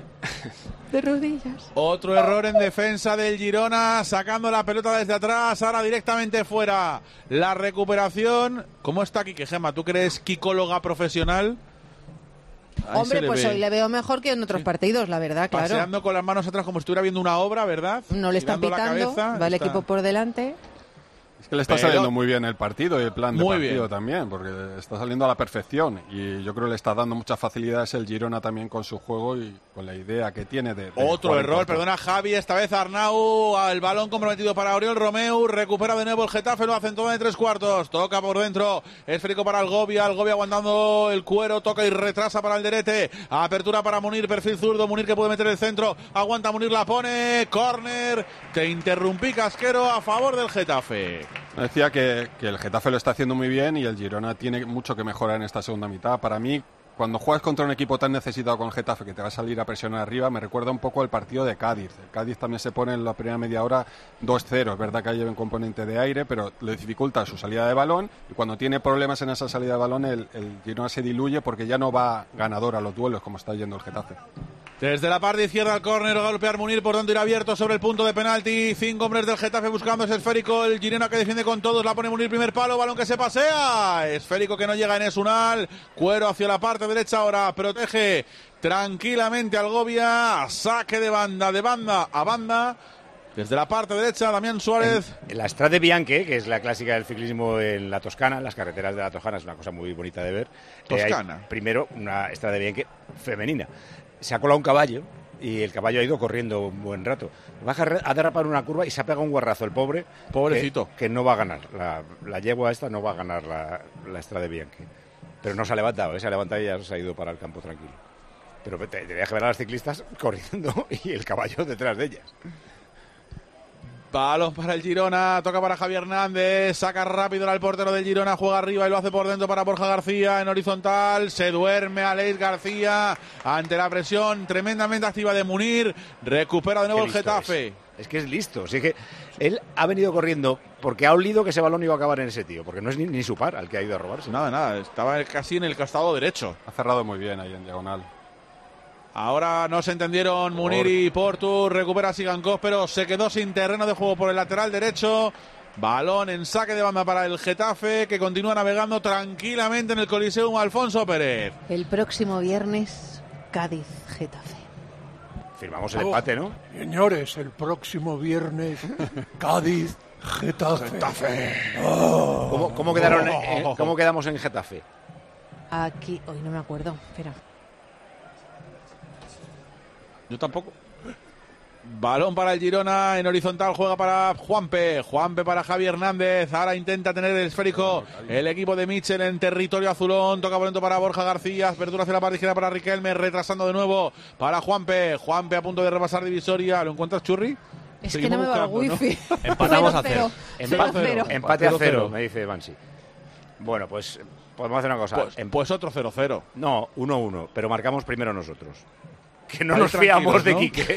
De rodillas. Otro error en defensa del Girona, sacando la pelota desde atrás, ahora directamente fuera. La recuperación. ¿Cómo está Quique, Gema? ¿Tú crees quicóloga profesional? Ahí se Hombre, le pues ve. hoy le veo mejor que en otros partidos, la verdad, claro. Paseando con las manos atrás como si estuviera viendo una obra, ¿verdad? No le están Girando la pitando, cabeza, va el está- equipo por delante. Es que le está Pero- saliendo muy bien el partido y el plan de Muy partido bien. también, porque está saliendo a la perfección y yo creo que le está dando muchas facilidades el Girona también con su juego y con la idea que tiene de... de Otro jugar en error, corto. perdona Javi, esta vez Arnau, el balón comprometido para Oriol Romeu, recupera de nuevo el Getafe, lo hacen todo de tres cuartos, toca por dentro, esférico para Algovia, Algovia aguantando el cuero, toca y retrasa para el Derete, apertura para Munir, perfil zurdo, Munir que puede meter el centro, aguanta Munir, la pone, córner, te interrumpí Casquero a favor del Getafe. Decía que, que el Getafe lo está haciendo muy bien y el Girona tiene mucho que mejorar en esta segunda mitad. Para mí, cuando juegas contra un equipo tan necesitado como el Getafe que te va a salir a presionar arriba, me recuerda un poco al partido de Cádiz. El Cádiz también se pone en la primera media hora dos cero. Es verdad que ahí lleva un componente de aire, pero le dificulta su salida de balón y cuando tiene problemas en esa salida de balón el, el Girona se diluye porque ya no va ganador a los duelos como está yendo el Getafe. Desde la parte izquierda al córner, golpear Munir, por tanto irá abierto sobre el punto de penalti. Cinco hombres del Getafe buscando ese esférico. El Girona que defiende con todos, la pone Munir, primer palo, balón que se pasea. Esférico que no llega en Esunal. Cuero hacia la parte derecha ahora, protege tranquilamente Algovia. Saque de banda, de banda a banda. Desde la parte derecha, Damián Suárez. En la Strade Bianche, que es la clásica del ciclismo en la Toscana, en las carreteras de la Toscana, es una cosa muy bonita de ver. Toscana. Eh, hay primero, una Strade Bianche femenina. Se ha colado un caballo y el caballo ha ido corriendo un buen rato. Baja a derrapar una curva y se ha pegado un guarrazo el pobre. Pobrecito. Que, que no va a ganar. La, la yegua esta no va a ganar la, la Strade Bianche. Pero no se ha levantado, ¿eh? Se ha levantado y ya se ha ido para el campo tranquilo. Pero te, te deja ver a las ciclistas corriendo y el caballo detrás de ellas. Balón para el Girona, toca para Javier Hernández, saca rápido al portero del Girona, juega arriba y lo hace por dentro para Borja García en horizontal, se duerme Aleix García ante la presión tremendamente activa de Munir, recupera de nuevo el Getafe. Es. es que es listo, así que él ha venido corriendo porque ha olido que ese balón iba a acabar en ese tío, porque no es ni, ni su par al que ha ido a robarse. Nada, nada, estaba casi en el costado derecho. Ha cerrado muy bien ahí en diagonal. Ahora no se entendieron Munir y Portu, recupera Sigankov, pero se quedó sin terreno de juego por el lateral derecho. Balón en saque de banda para el Getafe, que continúa navegando tranquilamente en el Coliseum Alfonso Pérez. El próximo viernes, Cádiz-Getafe. Firmamos el empate, ¿no? Señores, el próximo viernes, Cádiz, Getafe. Getafe. Oh. ¿Cómo, cómo, quedaron, eh, ¿Cómo quedamos en Getafe? Aquí, hoy no me acuerdo, espera. Yo tampoco. Balón para el Girona, en horizontal juega para Juanpe, Juanpe para Javi Hernández, ahora intenta tener el esférico el equipo de Mitchell en territorio azulón, toca por dentro para Borja García, apertura hacia la parte izquierda para Riquelme, retrasando de nuevo para Juanpe, Juanpe a punto de repasar divisoria, ¿lo encuentras, Churri? Es que no me va el wifi. ¿no? Empatamos a cero. cero, Empate, cero. Empate a cero, me dice Bansi. Bueno, pues podemos hacer una cosa. Pues, pues otro cero cero. No, uno uno, pero marcamos primero nosotros. Que no Ahí nos fiamos de ¿no? Quique.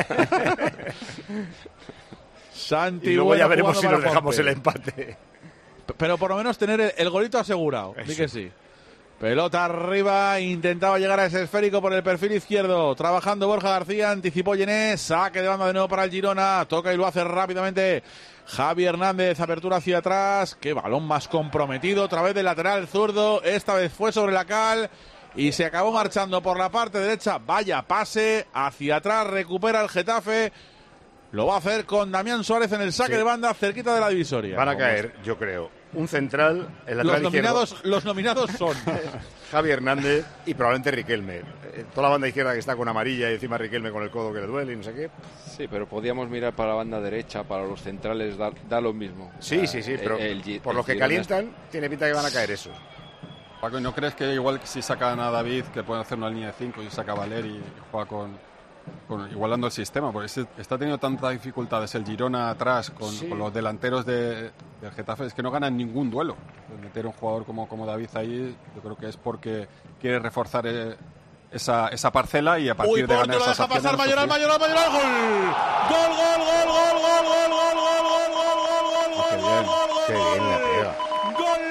Santi, y luego ya bueno, veremos si jugando nos para dejamos Juanpe. el empate. Pero por lo menos tener el, el golito asegurado. Sí que sí. Pelota arriba, intentaba llegar a ese esférico por el perfil izquierdo. Trabajando Borja García, anticipó Yenés. Saque de banda de nuevo para el Girona. Toca y lo hace rápidamente Javi Hernández. Apertura hacia atrás. Qué balón más comprometido. Otra vez de lateral zurdo. Esta vez fue sobre la cal. Y se acabó marchando por la parte derecha. Vaya pase hacia atrás. Recupera el Getafe. Lo va a hacer con Damián Suárez en el saque Sí. de banda cerquita de la divisoria. Van a caer, yo creo, un central, el lateral Los nominados, los nominados son Javi Hernández y probablemente Riquelme. Eh, Toda la banda izquierda que está con amarilla y encima Riquelme con el codo que le duele y no sé qué. Sí, pero podíamos mirar para la banda derecha, para los centrales, da, da lo mismo. Sí, sí, sí, pero El- el- por el los que Girona calientan, tiene pinta que van a caer esos. Paco, ¿y no crees que igual que si sacan a David, que pueden hacer una línea de cinco y saca a Valeri y juega con, con igualando el sistema? Porque se- está teniendo tantas dificultades el Girona atrás con, Sí. con los delanteros de, del Getafe, es que no ganan ningún duelo. Meter un jugador como, como David ahí, yo creo que es porque quiere reforzar eh, esa, esa parcela y a partir Uy, de Porto ganar lo esas deja acciones pasar, no Mayoral, sufrir. Mayoral, Mayoral, gol. Gol, gol, gol, gol, gol, gol, gol, gol, gol, gol, gol, gol, Qué gol, bien, gol, gol, qué gol, bien la gol. pega. Gol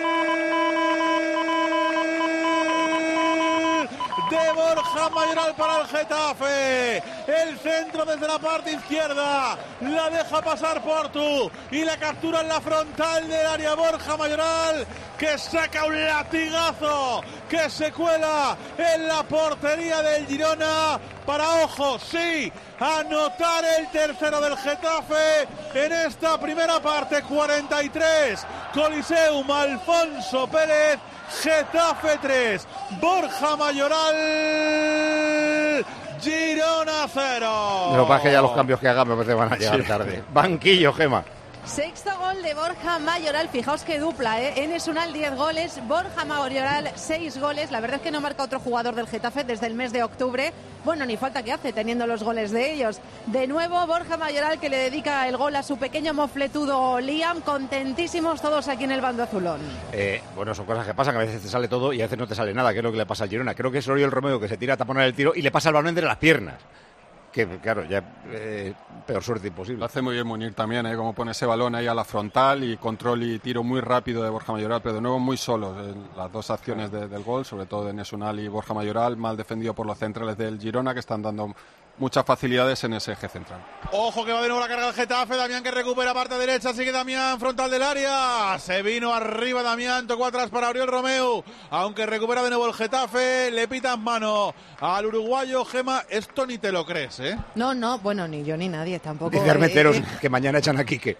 de Borja Mayoral para el Getafe. El centro desde la parte izquierda. La deja pasar Portu y la captura en la frontal del área Borja Mayoral, que saca un latigazo que se cuela en la portería del Girona para, ojo, sí, anotar el tercero del Getafe en esta primera parte. Cuarenta y tres, Coliseum, Alfonso Pérez. Getafe tres, Borja Mayoral, Girona cero. Lo que pasa es que ya los cambios que hagan me parece que van a llegar Sí. tarde. Banquillo, Gema. Sexto gol de Borja Mayoral, fijaos que dupla, ¿eh? Enes Unal diez goles, Borja Mayoral seis goles. La verdad es que no marca otro jugador del Getafe desde el mes de octubre. Bueno, ni falta que hace teniendo los goles de ellos. De nuevo Borja Mayoral, que le dedica el gol a su pequeño mofletudo Liam. Contentísimos todos aquí en el bando azulón. Eh, bueno, son cosas que pasan, que a veces te sale todo y a veces no te sale nada, que es lo que le pasa al Girona. Creo que es Oriol Romeo que se tira a taponar el tiro y le pasa el balón entre las piernas. Que, claro, ya eh, peor suerte imposible. Lo hace muy bien Munir también, ¿eh? Como pone ese balón ahí a la frontal y control y tiro muy rápido de Borja Mayoral, pero de nuevo muy solo en las dos acciones de- del gol, sobre todo de Enes Unal y Borja Mayoral, mal defendido por los centrales del Girona, que están dando muchas facilidades en ese eje central. Ojo que va de nuevo la carga del Getafe. Damián que recupera parte derecha. Sigue Damián, frontal del área. Se vino arriba Damián. Tocó atrás para Oriol Romeu. Aunque recupera de nuevo el Getafe. Le pitan mano al uruguayo. Gema, esto ni te lo crees, ¿eh? No, no, bueno, ni yo ni nadie tampoco. Dice eh, Armenteros eh, que mañana echan a Quique.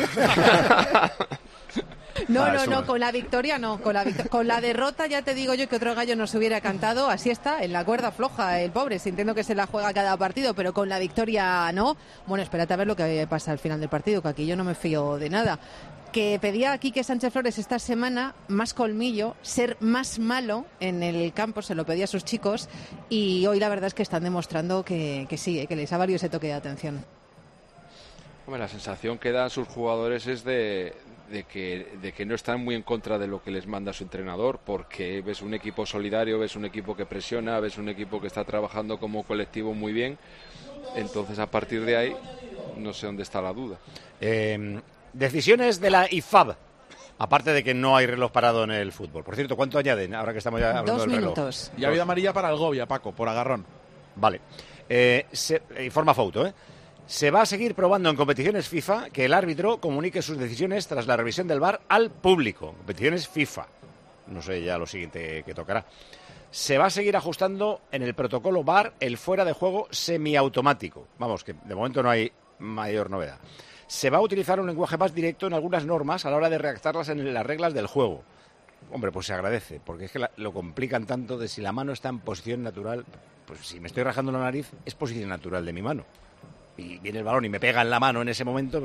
No, Ah, no, eso no, no. con la victoria no, con la, victo- con la derrota ya te digo yo que otro gallo nos hubiera cantado, así está, en la cuerda floja el pobre, sintiendo que se la juega cada partido, pero con la victoria no. Bueno, espérate a ver lo que pasa al final del partido, que aquí yo no me fío de nada. Que pedía a Quique Sánchez Flores esta semana más colmillo, ser más malo en el campo, se lo pedía a sus chicos, y hoy la verdad es que están demostrando que, que sí, eh, que les ha valido ese toque de atención. Hombre, la sensación que dan sus jugadores es de, de, que, de que no están muy en contra de lo que les manda su entrenador, porque ves un equipo solidario, ves un equipo que presiona, ves un equipo que está trabajando como colectivo muy bien. Entonces, a partir de ahí, no sé dónde está la duda. Eh, decisiones de la I F A B. Aparte de que no hay reloj parado en el fútbol. Por cierto, ¿cuánto añaden ahora que estamos ya hablando Dos del reloj? minutos. Y ha habido amarilla para el Govia, Paco, por agarrón. Vale. Eh, se, informa Fouto, ¿eh? Se va a seguir probando en competiciones FIFA que el árbitro comunique sus decisiones tras la revisión del V A R al público. Competiciones FIFA. No sé ya lo siguiente que tocará. Se va a seguir ajustando en el protocolo V A R el fuera de juego semiautomático. Vamos, que de momento no hay mayor novedad. Se va a utilizar un lenguaje más directo en algunas normas a la hora de redactarlas en las reglas del juego. Hombre, pues se agradece, porque es que la, lo complican tanto de si la mano está en posición natural. Pues si me estoy rajando la nariz, es posición natural de mi mano. y viene el balón y me pega en la mano en ese momento.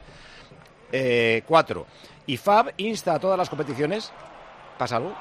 Eh, cuatro. Y F A B insta a todas las competiciones. ¿Pasa algo?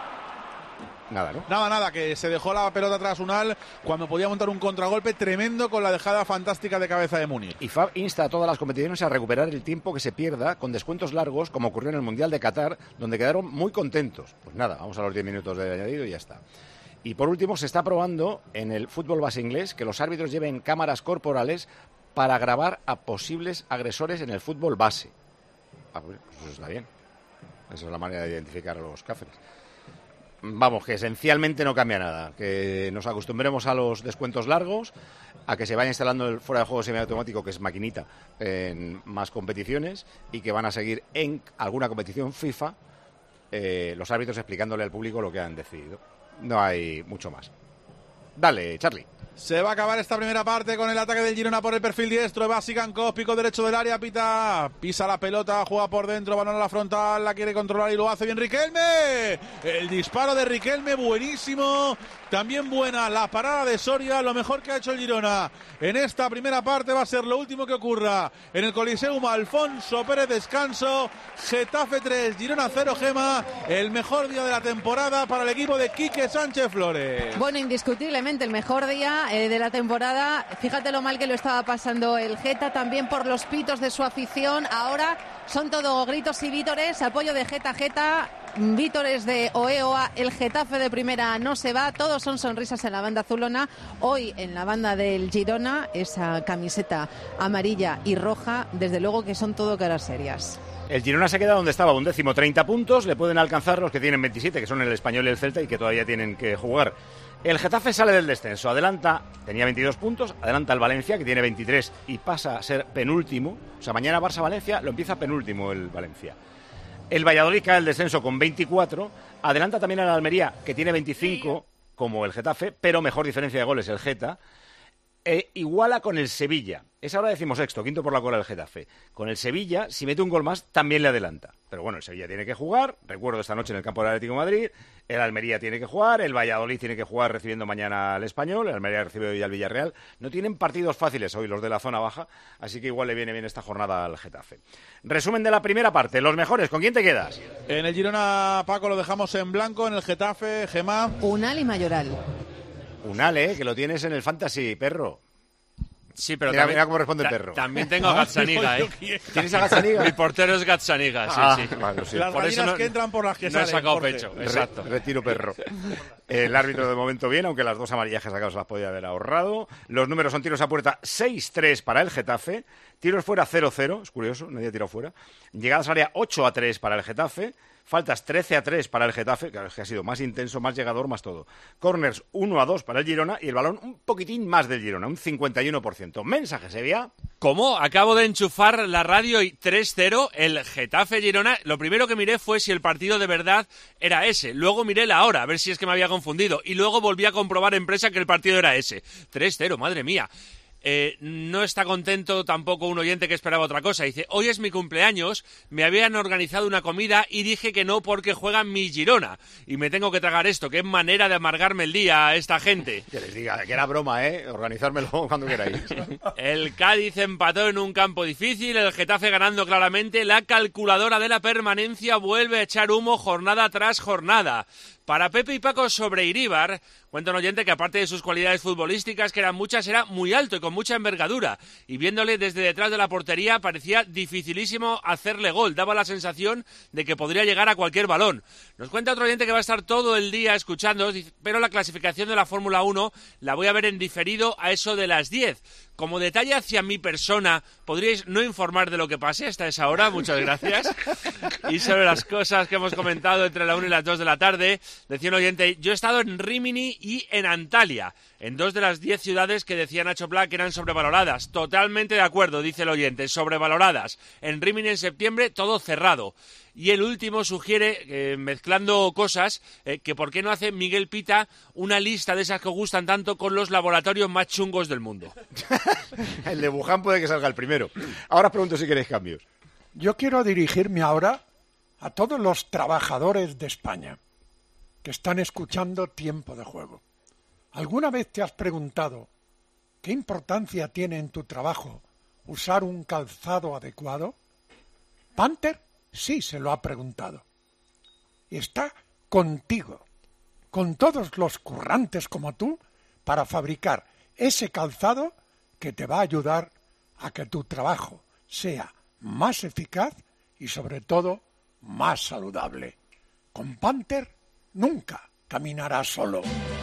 Nada, ¿no? Nada, nada, que se dejó la pelota tras Unal cuando podía montar un contragolpe tremendo con la dejada fantástica de cabeza de Munir. Y F A B insta a todas las competiciones a recuperar el tiempo que se pierda con descuentos largos, como ocurrió en el Mundial de Qatar, donde quedaron muy contentos. Pues nada, vamos a los diez minutos de añadido y ya está. Y por último, se está probando en el fútbol base inglés que los árbitros lleven cámaras corporales para grabar a posibles agresores en el fútbol base. Ah, pues eso está bien. Esa es la manera de identificar a los cáceres. Vamos, que esencialmente no cambia nada. Que nos acostumbremos a los descuentos largos, a que se vaya instalando el fuera de juego semiautomático, que es maquinita, en más competiciones, y que van a seguir en alguna competición FIFA eh, los árbitros explicándole al público lo que han decidido. No hay mucho más. Dale, Charlie. Se va a acabar esta primera parte con el ataque del Girona por el perfil diestro. Va Sigankov, pico derecho del área, pita, pisa la pelota, juega por dentro, balón a la frontal, la quiere controlar y lo hace bien Riquelme. El disparo de Riquelme, buenísimo. También buena la parada de Soria, lo mejor que ha hecho el Girona en esta primera parte. Va a ser lo último que ocurra en el Coliseum Alfonso Pérez Descanso. Getafe tres, Girona cero, Gema. El mejor día de la temporada para el equipo de Quique Sánchez Flores. Bueno, indiscutiblemente el mejor día eh, de la temporada. Fíjate lo mal que lo estaba pasando el Geta, también por los pitos de su afición. Ahora son todo gritos y vítores, apoyo de Geta Geta, vítores de Oeoa. El Getafe de primera no se va, todos son sonrisas en la banda azulona. Hoy en la banda del Girona, esa camiseta amarilla y roja, desde luego que son todo caras serias. El Girona se queda donde estaba, un décimo, treinta puntos. Le pueden alcanzar los que tienen veintisiete, que son el Español y el Celta, y que todavía tienen que jugar. El Getafe sale del descenso, adelanta, tenía veintidós puntos, adelanta el Valencia, que tiene veintitrés, y pasa a ser penúltimo. O sea, mañana Barça-Valencia lo empieza penúltimo el Valencia. El Valladolid cae del descenso con veinticuatro, adelanta también al Almería, que tiene veinticinco, como el Getafe, pero mejor diferencia de goles el Geta. E iguala con el Sevilla. Es ahora decimosexto, quinto por la cola del Getafe. Con el Sevilla, si mete un gol más, también le adelanta. Pero bueno, el Sevilla tiene que jugar. Recuerdo esta noche en el campo del Atlético de Madrid. El Almería tiene que jugar. El Valladolid tiene que jugar recibiendo mañana al Español. El Almería recibe hoy al Villarreal. No tienen partidos fáciles hoy los de la zona baja. Así que igual le viene bien esta jornada al Getafe. Resumen de la primera parte. Los mejores. ¿Con quién te quedas? En el Girona, Paco, lo dejamos en blanco. En el Getafe, Gemma. Unal y Mayoral. Unal, ¿eh? Que lo tienes en el Fantasy, perro. Sí, pero mira, también, mira cómo responde el perro. También tengo a Gazzaniga, ¿eh? ¿Tienes a Gazzaniga? Mi portero es Gazzaniga, sí, ah, sí. Vale, sí. Las por gallinas eso no, que entran por las que no salen. he sacado Jorge. pecho, exacto. Re, retiro perro. El árbitro de momento bien, aunque las dos amarillas que sacado se las podía haber ahorrado. Los números son tiros a puerta seis tres para el Getafe, tiros fuera cero cero, es curioso, nadie ha tirado fuera. Llegadas al área ocho a tres para el Getafe. Faltas trece a tres para el Getafe, claro, es que ha sido más intenso, más llegador, más todo. Corners uno a dos para el Girona y el balón un poquitín más del Girona, un cincuenta y uno por ciento. Mensaje, Sevilla. ¿Cómo? Acabo de enchufar la radio y tres cero, el Getafe Girona. Lo primero que miré fue si el partido de verdad era ese. Luego miré la hora, a ver si es que me había confundido. Y luego volví a comprobar en prensa que el partido era ese. tres cero, madre mía. Eh, no está contento tampoco un oyente que esperaba otra cosa. Dice, hoy es mi cumpleaños, me habían organizado una comida y dije que no porque juegan mi Girona. Y me tengo que tragar esto. Qué manera de amargarme el día a esta gente. Que les diga que era broma, ¿eh? Organizármelo cuando queráis. El Cádiz empató en un campo difícil, el Getafe ganando claramente. La calculadora de la permanencia vuelve a echar humo jornada tras jornada. Para Pepe y Paco sobre Iríbar, cuenta un oyente que aparte de sus cualidades futbolísticas, que eran muchas, era muy alto y con mucha envergadura. Y viéndole desde detrás de la portería parecía dificilísimo hacerle gol. Daba la sensación de que podría llegar a cualquier balón. Nos cuenta otro oyente que va a estar todo el día escuchando, pero la clasificación de la Fórmula uno la voy a ver en diferido a eso de las diez. Como detalle hacia mi persona, ¿podríais no informar de lo que pase hasta esa hora? Muchas gracias. Y sobre las cosas que hemos comentado entre la una y las dos de la tarde, decía un oyente, yo he estado en Rímini y en Antalya, en dos de las diez ciudades que decía Nacho Pla que eran sobrevaloradas. Totalmente de acuerdo, dice el oyente, sobrevaloradas. En Rímini en septiembre, todo cerrado. Y el último sugiere, eh, mezclando cosas, eh, que por qué no hace Miguel Pita una lista de esas que gustan tanto con los laboratorios más chungos del mundo. El de Wuhan puede que salga el primero. Ahora pregunto si queréis cambios. Yo quiero dirigirme ahora a todos los trabajadores de España que están escuchando Tiempo de Juego. ¿Alguna vez te has preguntado ¿qué importancia tiene en tu trabajo usar un calzado adecuado? Panther sí se lo ha preguntado. Y está contigo, con todos los currantes como tú, para fabricar ese calzado que te va a ayudar a que tu trabajo sea más eficaz y sobre todo más saludable. Con Panther nunca caminarás solo.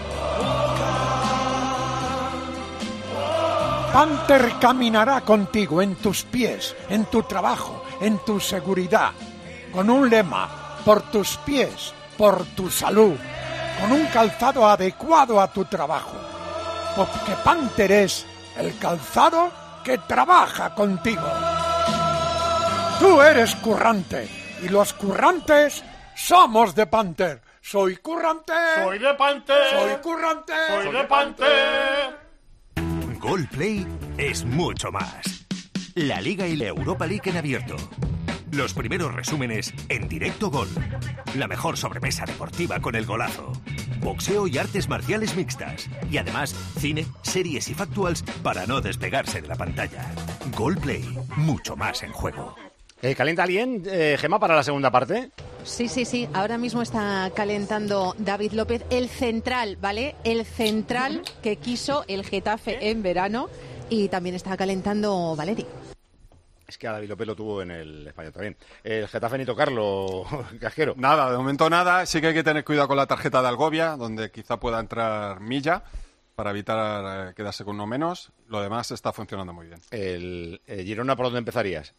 Panther caminará contigo en tus pies, en tu trabajo, en tu seguridad, con un lema: por tus pies, por tu salud, con un calzado adecuado a tu trabajo, porque Panther es el calzado que trabaja contigo. Tú eres currante y los currantes somos de Panther. Soy currante. Soy de Panther. Soy currante. Soy de Panther. Goal Play es mucho más. La Liga y la Europa League en abierto. Los primeros resúmenes en directo Gol. La mejor sobremesa deportiva con el golazo. Boxeo y artes marciales mixtas. Y además, cine, series y factuals para no despegarse de la pantalla. Goal Play, mucho más en juego. Eh, ¿Calienta alguien, eh, Gemma, para la segunda parte? Sí, sí, sí. Ahora mismo está calentando David López, el central, ¿vale? El central que quiso el Getafe en verano. Y también está calentando Valeri. Es que a David López lo tuvo en el Español también. El Getafe ni tocarlo, Casquero. Nada, de momento nada. Sí que hay que tener cuidado con la tarjeta de Algovia, donde quizá pueda entrar Milla para evitar eh, quedarse con uno menos. Lo demás está funcionando muy bien. El, el Girona, ¿por dónde empezarías?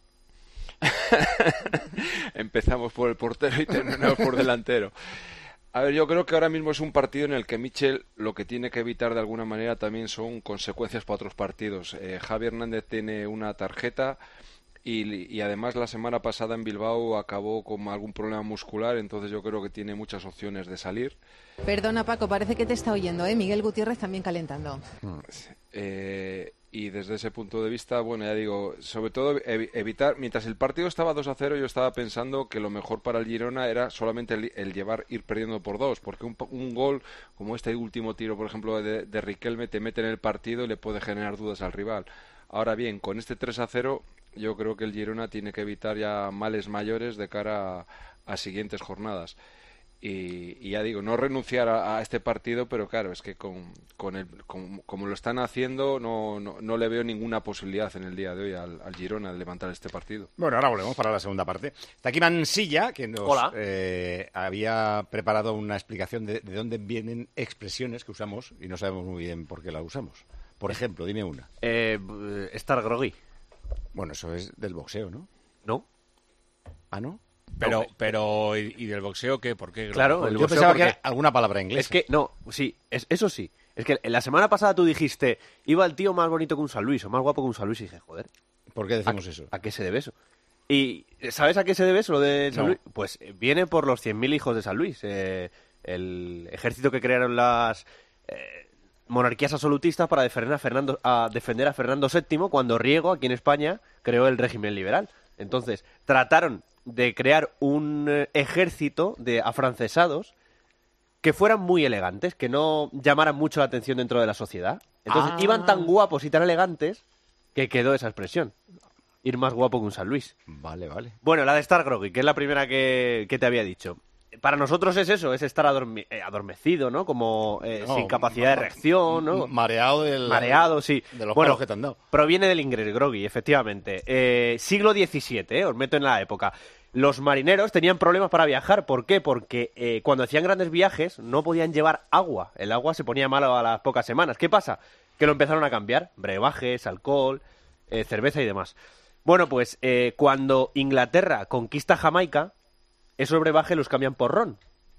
Empezamos por el portero y terminamos por delantero. A ver, yo creo que ahora mismo es un partido en el que Michel lo que tiene que evitar de alguna manera también son consecuencias para otros partidos. Eh, Javi Hernández tiene una tarjeta y, y además la semana pasada en Bilbao acabó con algún problema muscular, entonces yo creo que tiene muchas opciones de salir. Perdona, Paco, parece que te está oyendo, ¿eh? Miguel Gutiérrez también calentando. Eh... Y desde ese punto de vista, bueno, ya digo, sobre todo ev- evitar, mientras el partido estaba dos a cero, yo estaba pensando que lo mejor para el Girona era solamente el, el llevar, ir perdiendo por dos, porque un, un gol, como este último tiro, por ejemplo, de, de Riquelme, te mete en el partido y le puede generar dudas al rival. Ahora bien, con este tres a cero, yo creo que el Girona tiene que evitar ya males mayores de cara a, a siguientes jornadas. Y, y ya digo, no renunciar a, a este partido, pero claro, es que con, con el, con, como lo están haciendo, no, no, no le veo ninguna posibilidad en el día de hoy al, al Girona de levantar este partido. Bueno, ahora volvemos para la segunda parte. Está aquí Mansilla, que nos eh, había preparado una explicación de, de dónde vienen expresiones que usamos y no sabemos muy bien por qué las usamos. Por ejemplo, dime una. Eh, estar groggy. Bueno, eso es del boxeo, ¿no? No. ¿Ah, no? Pero, no. pero ¿y, y del boxeo qué? ¿Por qué? Claro, el yo boxeo pensaba porque... que era alguna palabra inglesa. Es que, no, sí, es, eso sí. Es que la semana pasada tú dijiste, iba el tío más bonito que un San Luis, o más guapo que un San Luis, y dije, joder. ¿Por qué decimos ¿a, eso? ¿A qué se debe eso? ¿Y sabes a qué se debe eso, lo de San no. Luis? Pues viene por los cien mil hijos de San Luis, eh, el ejército que crearon las... Eh, monarquías absolutistas para defender a, Fernando, a defender a Fernando séptimo cuando Riego, aquí en España, creó el régimen liberal. Entonces, trataron de crear un eh, ejército de afrancesados que fueran muy elegantes, que no llamaran mucho la atención dentro de la sociedad. Entonces, ah. iban tan guapos y tan elegantes que quedó esa expresión. Ir más guapo que un San Luis. Vale, vale. Bueno, la de estar groggy, que es la primera que, que te había dicho. Para nosotros es eso, es estar adorme- eh, adormecido, ¿no? Como eh, no, sin capacidad de reacción, ¿no? Mareado del... Mareado, sí. De los bueno, palos que te han dado. Proviene del inglés groggy, efectivamente. Eh, siglo diecisiete, eh, os meto en la época. Los marineros tenían problemas para viajar. ¿Por qué? Porque eh, cuando hacían grandes viajes no podían llevar agua. El agua se ponía malo a las pocas semanas. ¿Qué pasa? Que lo empezaron a cambiar. Brebajes, alcohol, eh, cerveza y demás. Bueno, pues eh, cuando Inglaterra conquista Jamaica, esos brebajes los cambian por ron.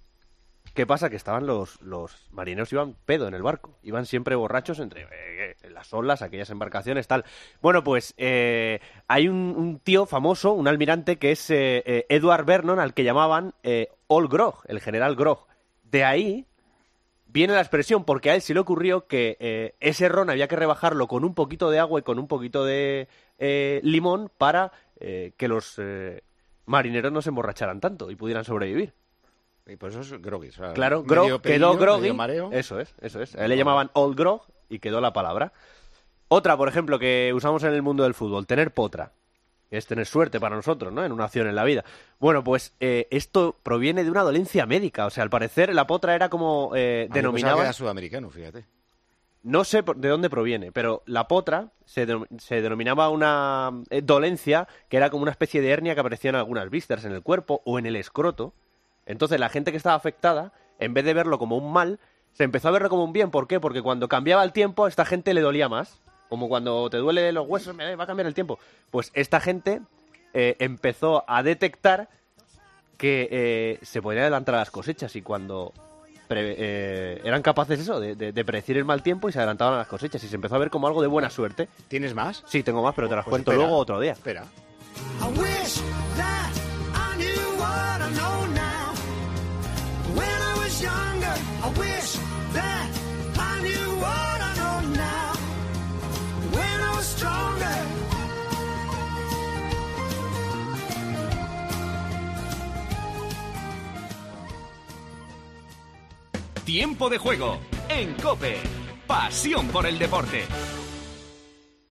¿Qué pasa? Que estaban los, los marineros, iban pedo en el barco. Iban siempre borrachos entre eh, las olas, aquellas embarcaciones, tal. Bueno, pues eh, hay un, un tío famoso, un almirante, que es eh, eh, Edward Vernon, al que llamaban eh, Old Grog, el general Grog. De ahí viene la expresión, porque a él se le ocurrió que eh, ese ron había que rebajarlo con un poquito de agua y con un poquito de eh, limón para eh, que los eh, marineros no se emborracharan tanto y pudieran sobrevivir. Y por eso es groggy. O sea, claro, grog, pedillo, quedó groggy. mareo. Eso es, eso es. A él le llamaban Old Grog y quedó la palabra. Otra, por ejemplo, que usamos en el mundo del fútbol, tener potra. Es tener suerte para nosotros, ¿no? En una acción en la vida. Bueno, pues eh, esto proviene de una dolencia médica. O sea, al parecer la potra era como eh, denominaba... era sudamericano, fíjate. No sé de dónde proviene, pero la potra se, de, se denominaba una eh, dolencia que era como una especie de hernia que aparecía en algunas vísceras en el cuerpo o en el escroto. Entonces la gente que estaba afectada, en vez de verlo como un mal, se empezó a verlo como un bien. ¿Por qué? Porque cuando cambiaba el tiempo, a esta gente le dolía más. Como cuando te duele los huesos, va a cambiar el tiempo. Pues esta gente eh, empezó a detectar que eh, se podían adelantar a las cosechas y cuando pre, eh, eran capaces eso de, de, de predecir el mal tiempo y se adelantaban a las cosechas y se empezó a ver como algo de buena suerte. ¿Tienes más? Sí, tengo más, pero te las pues cuento espera, luego otro día. Espera. Tiempo de juego en COPE. Pasión por el deporte.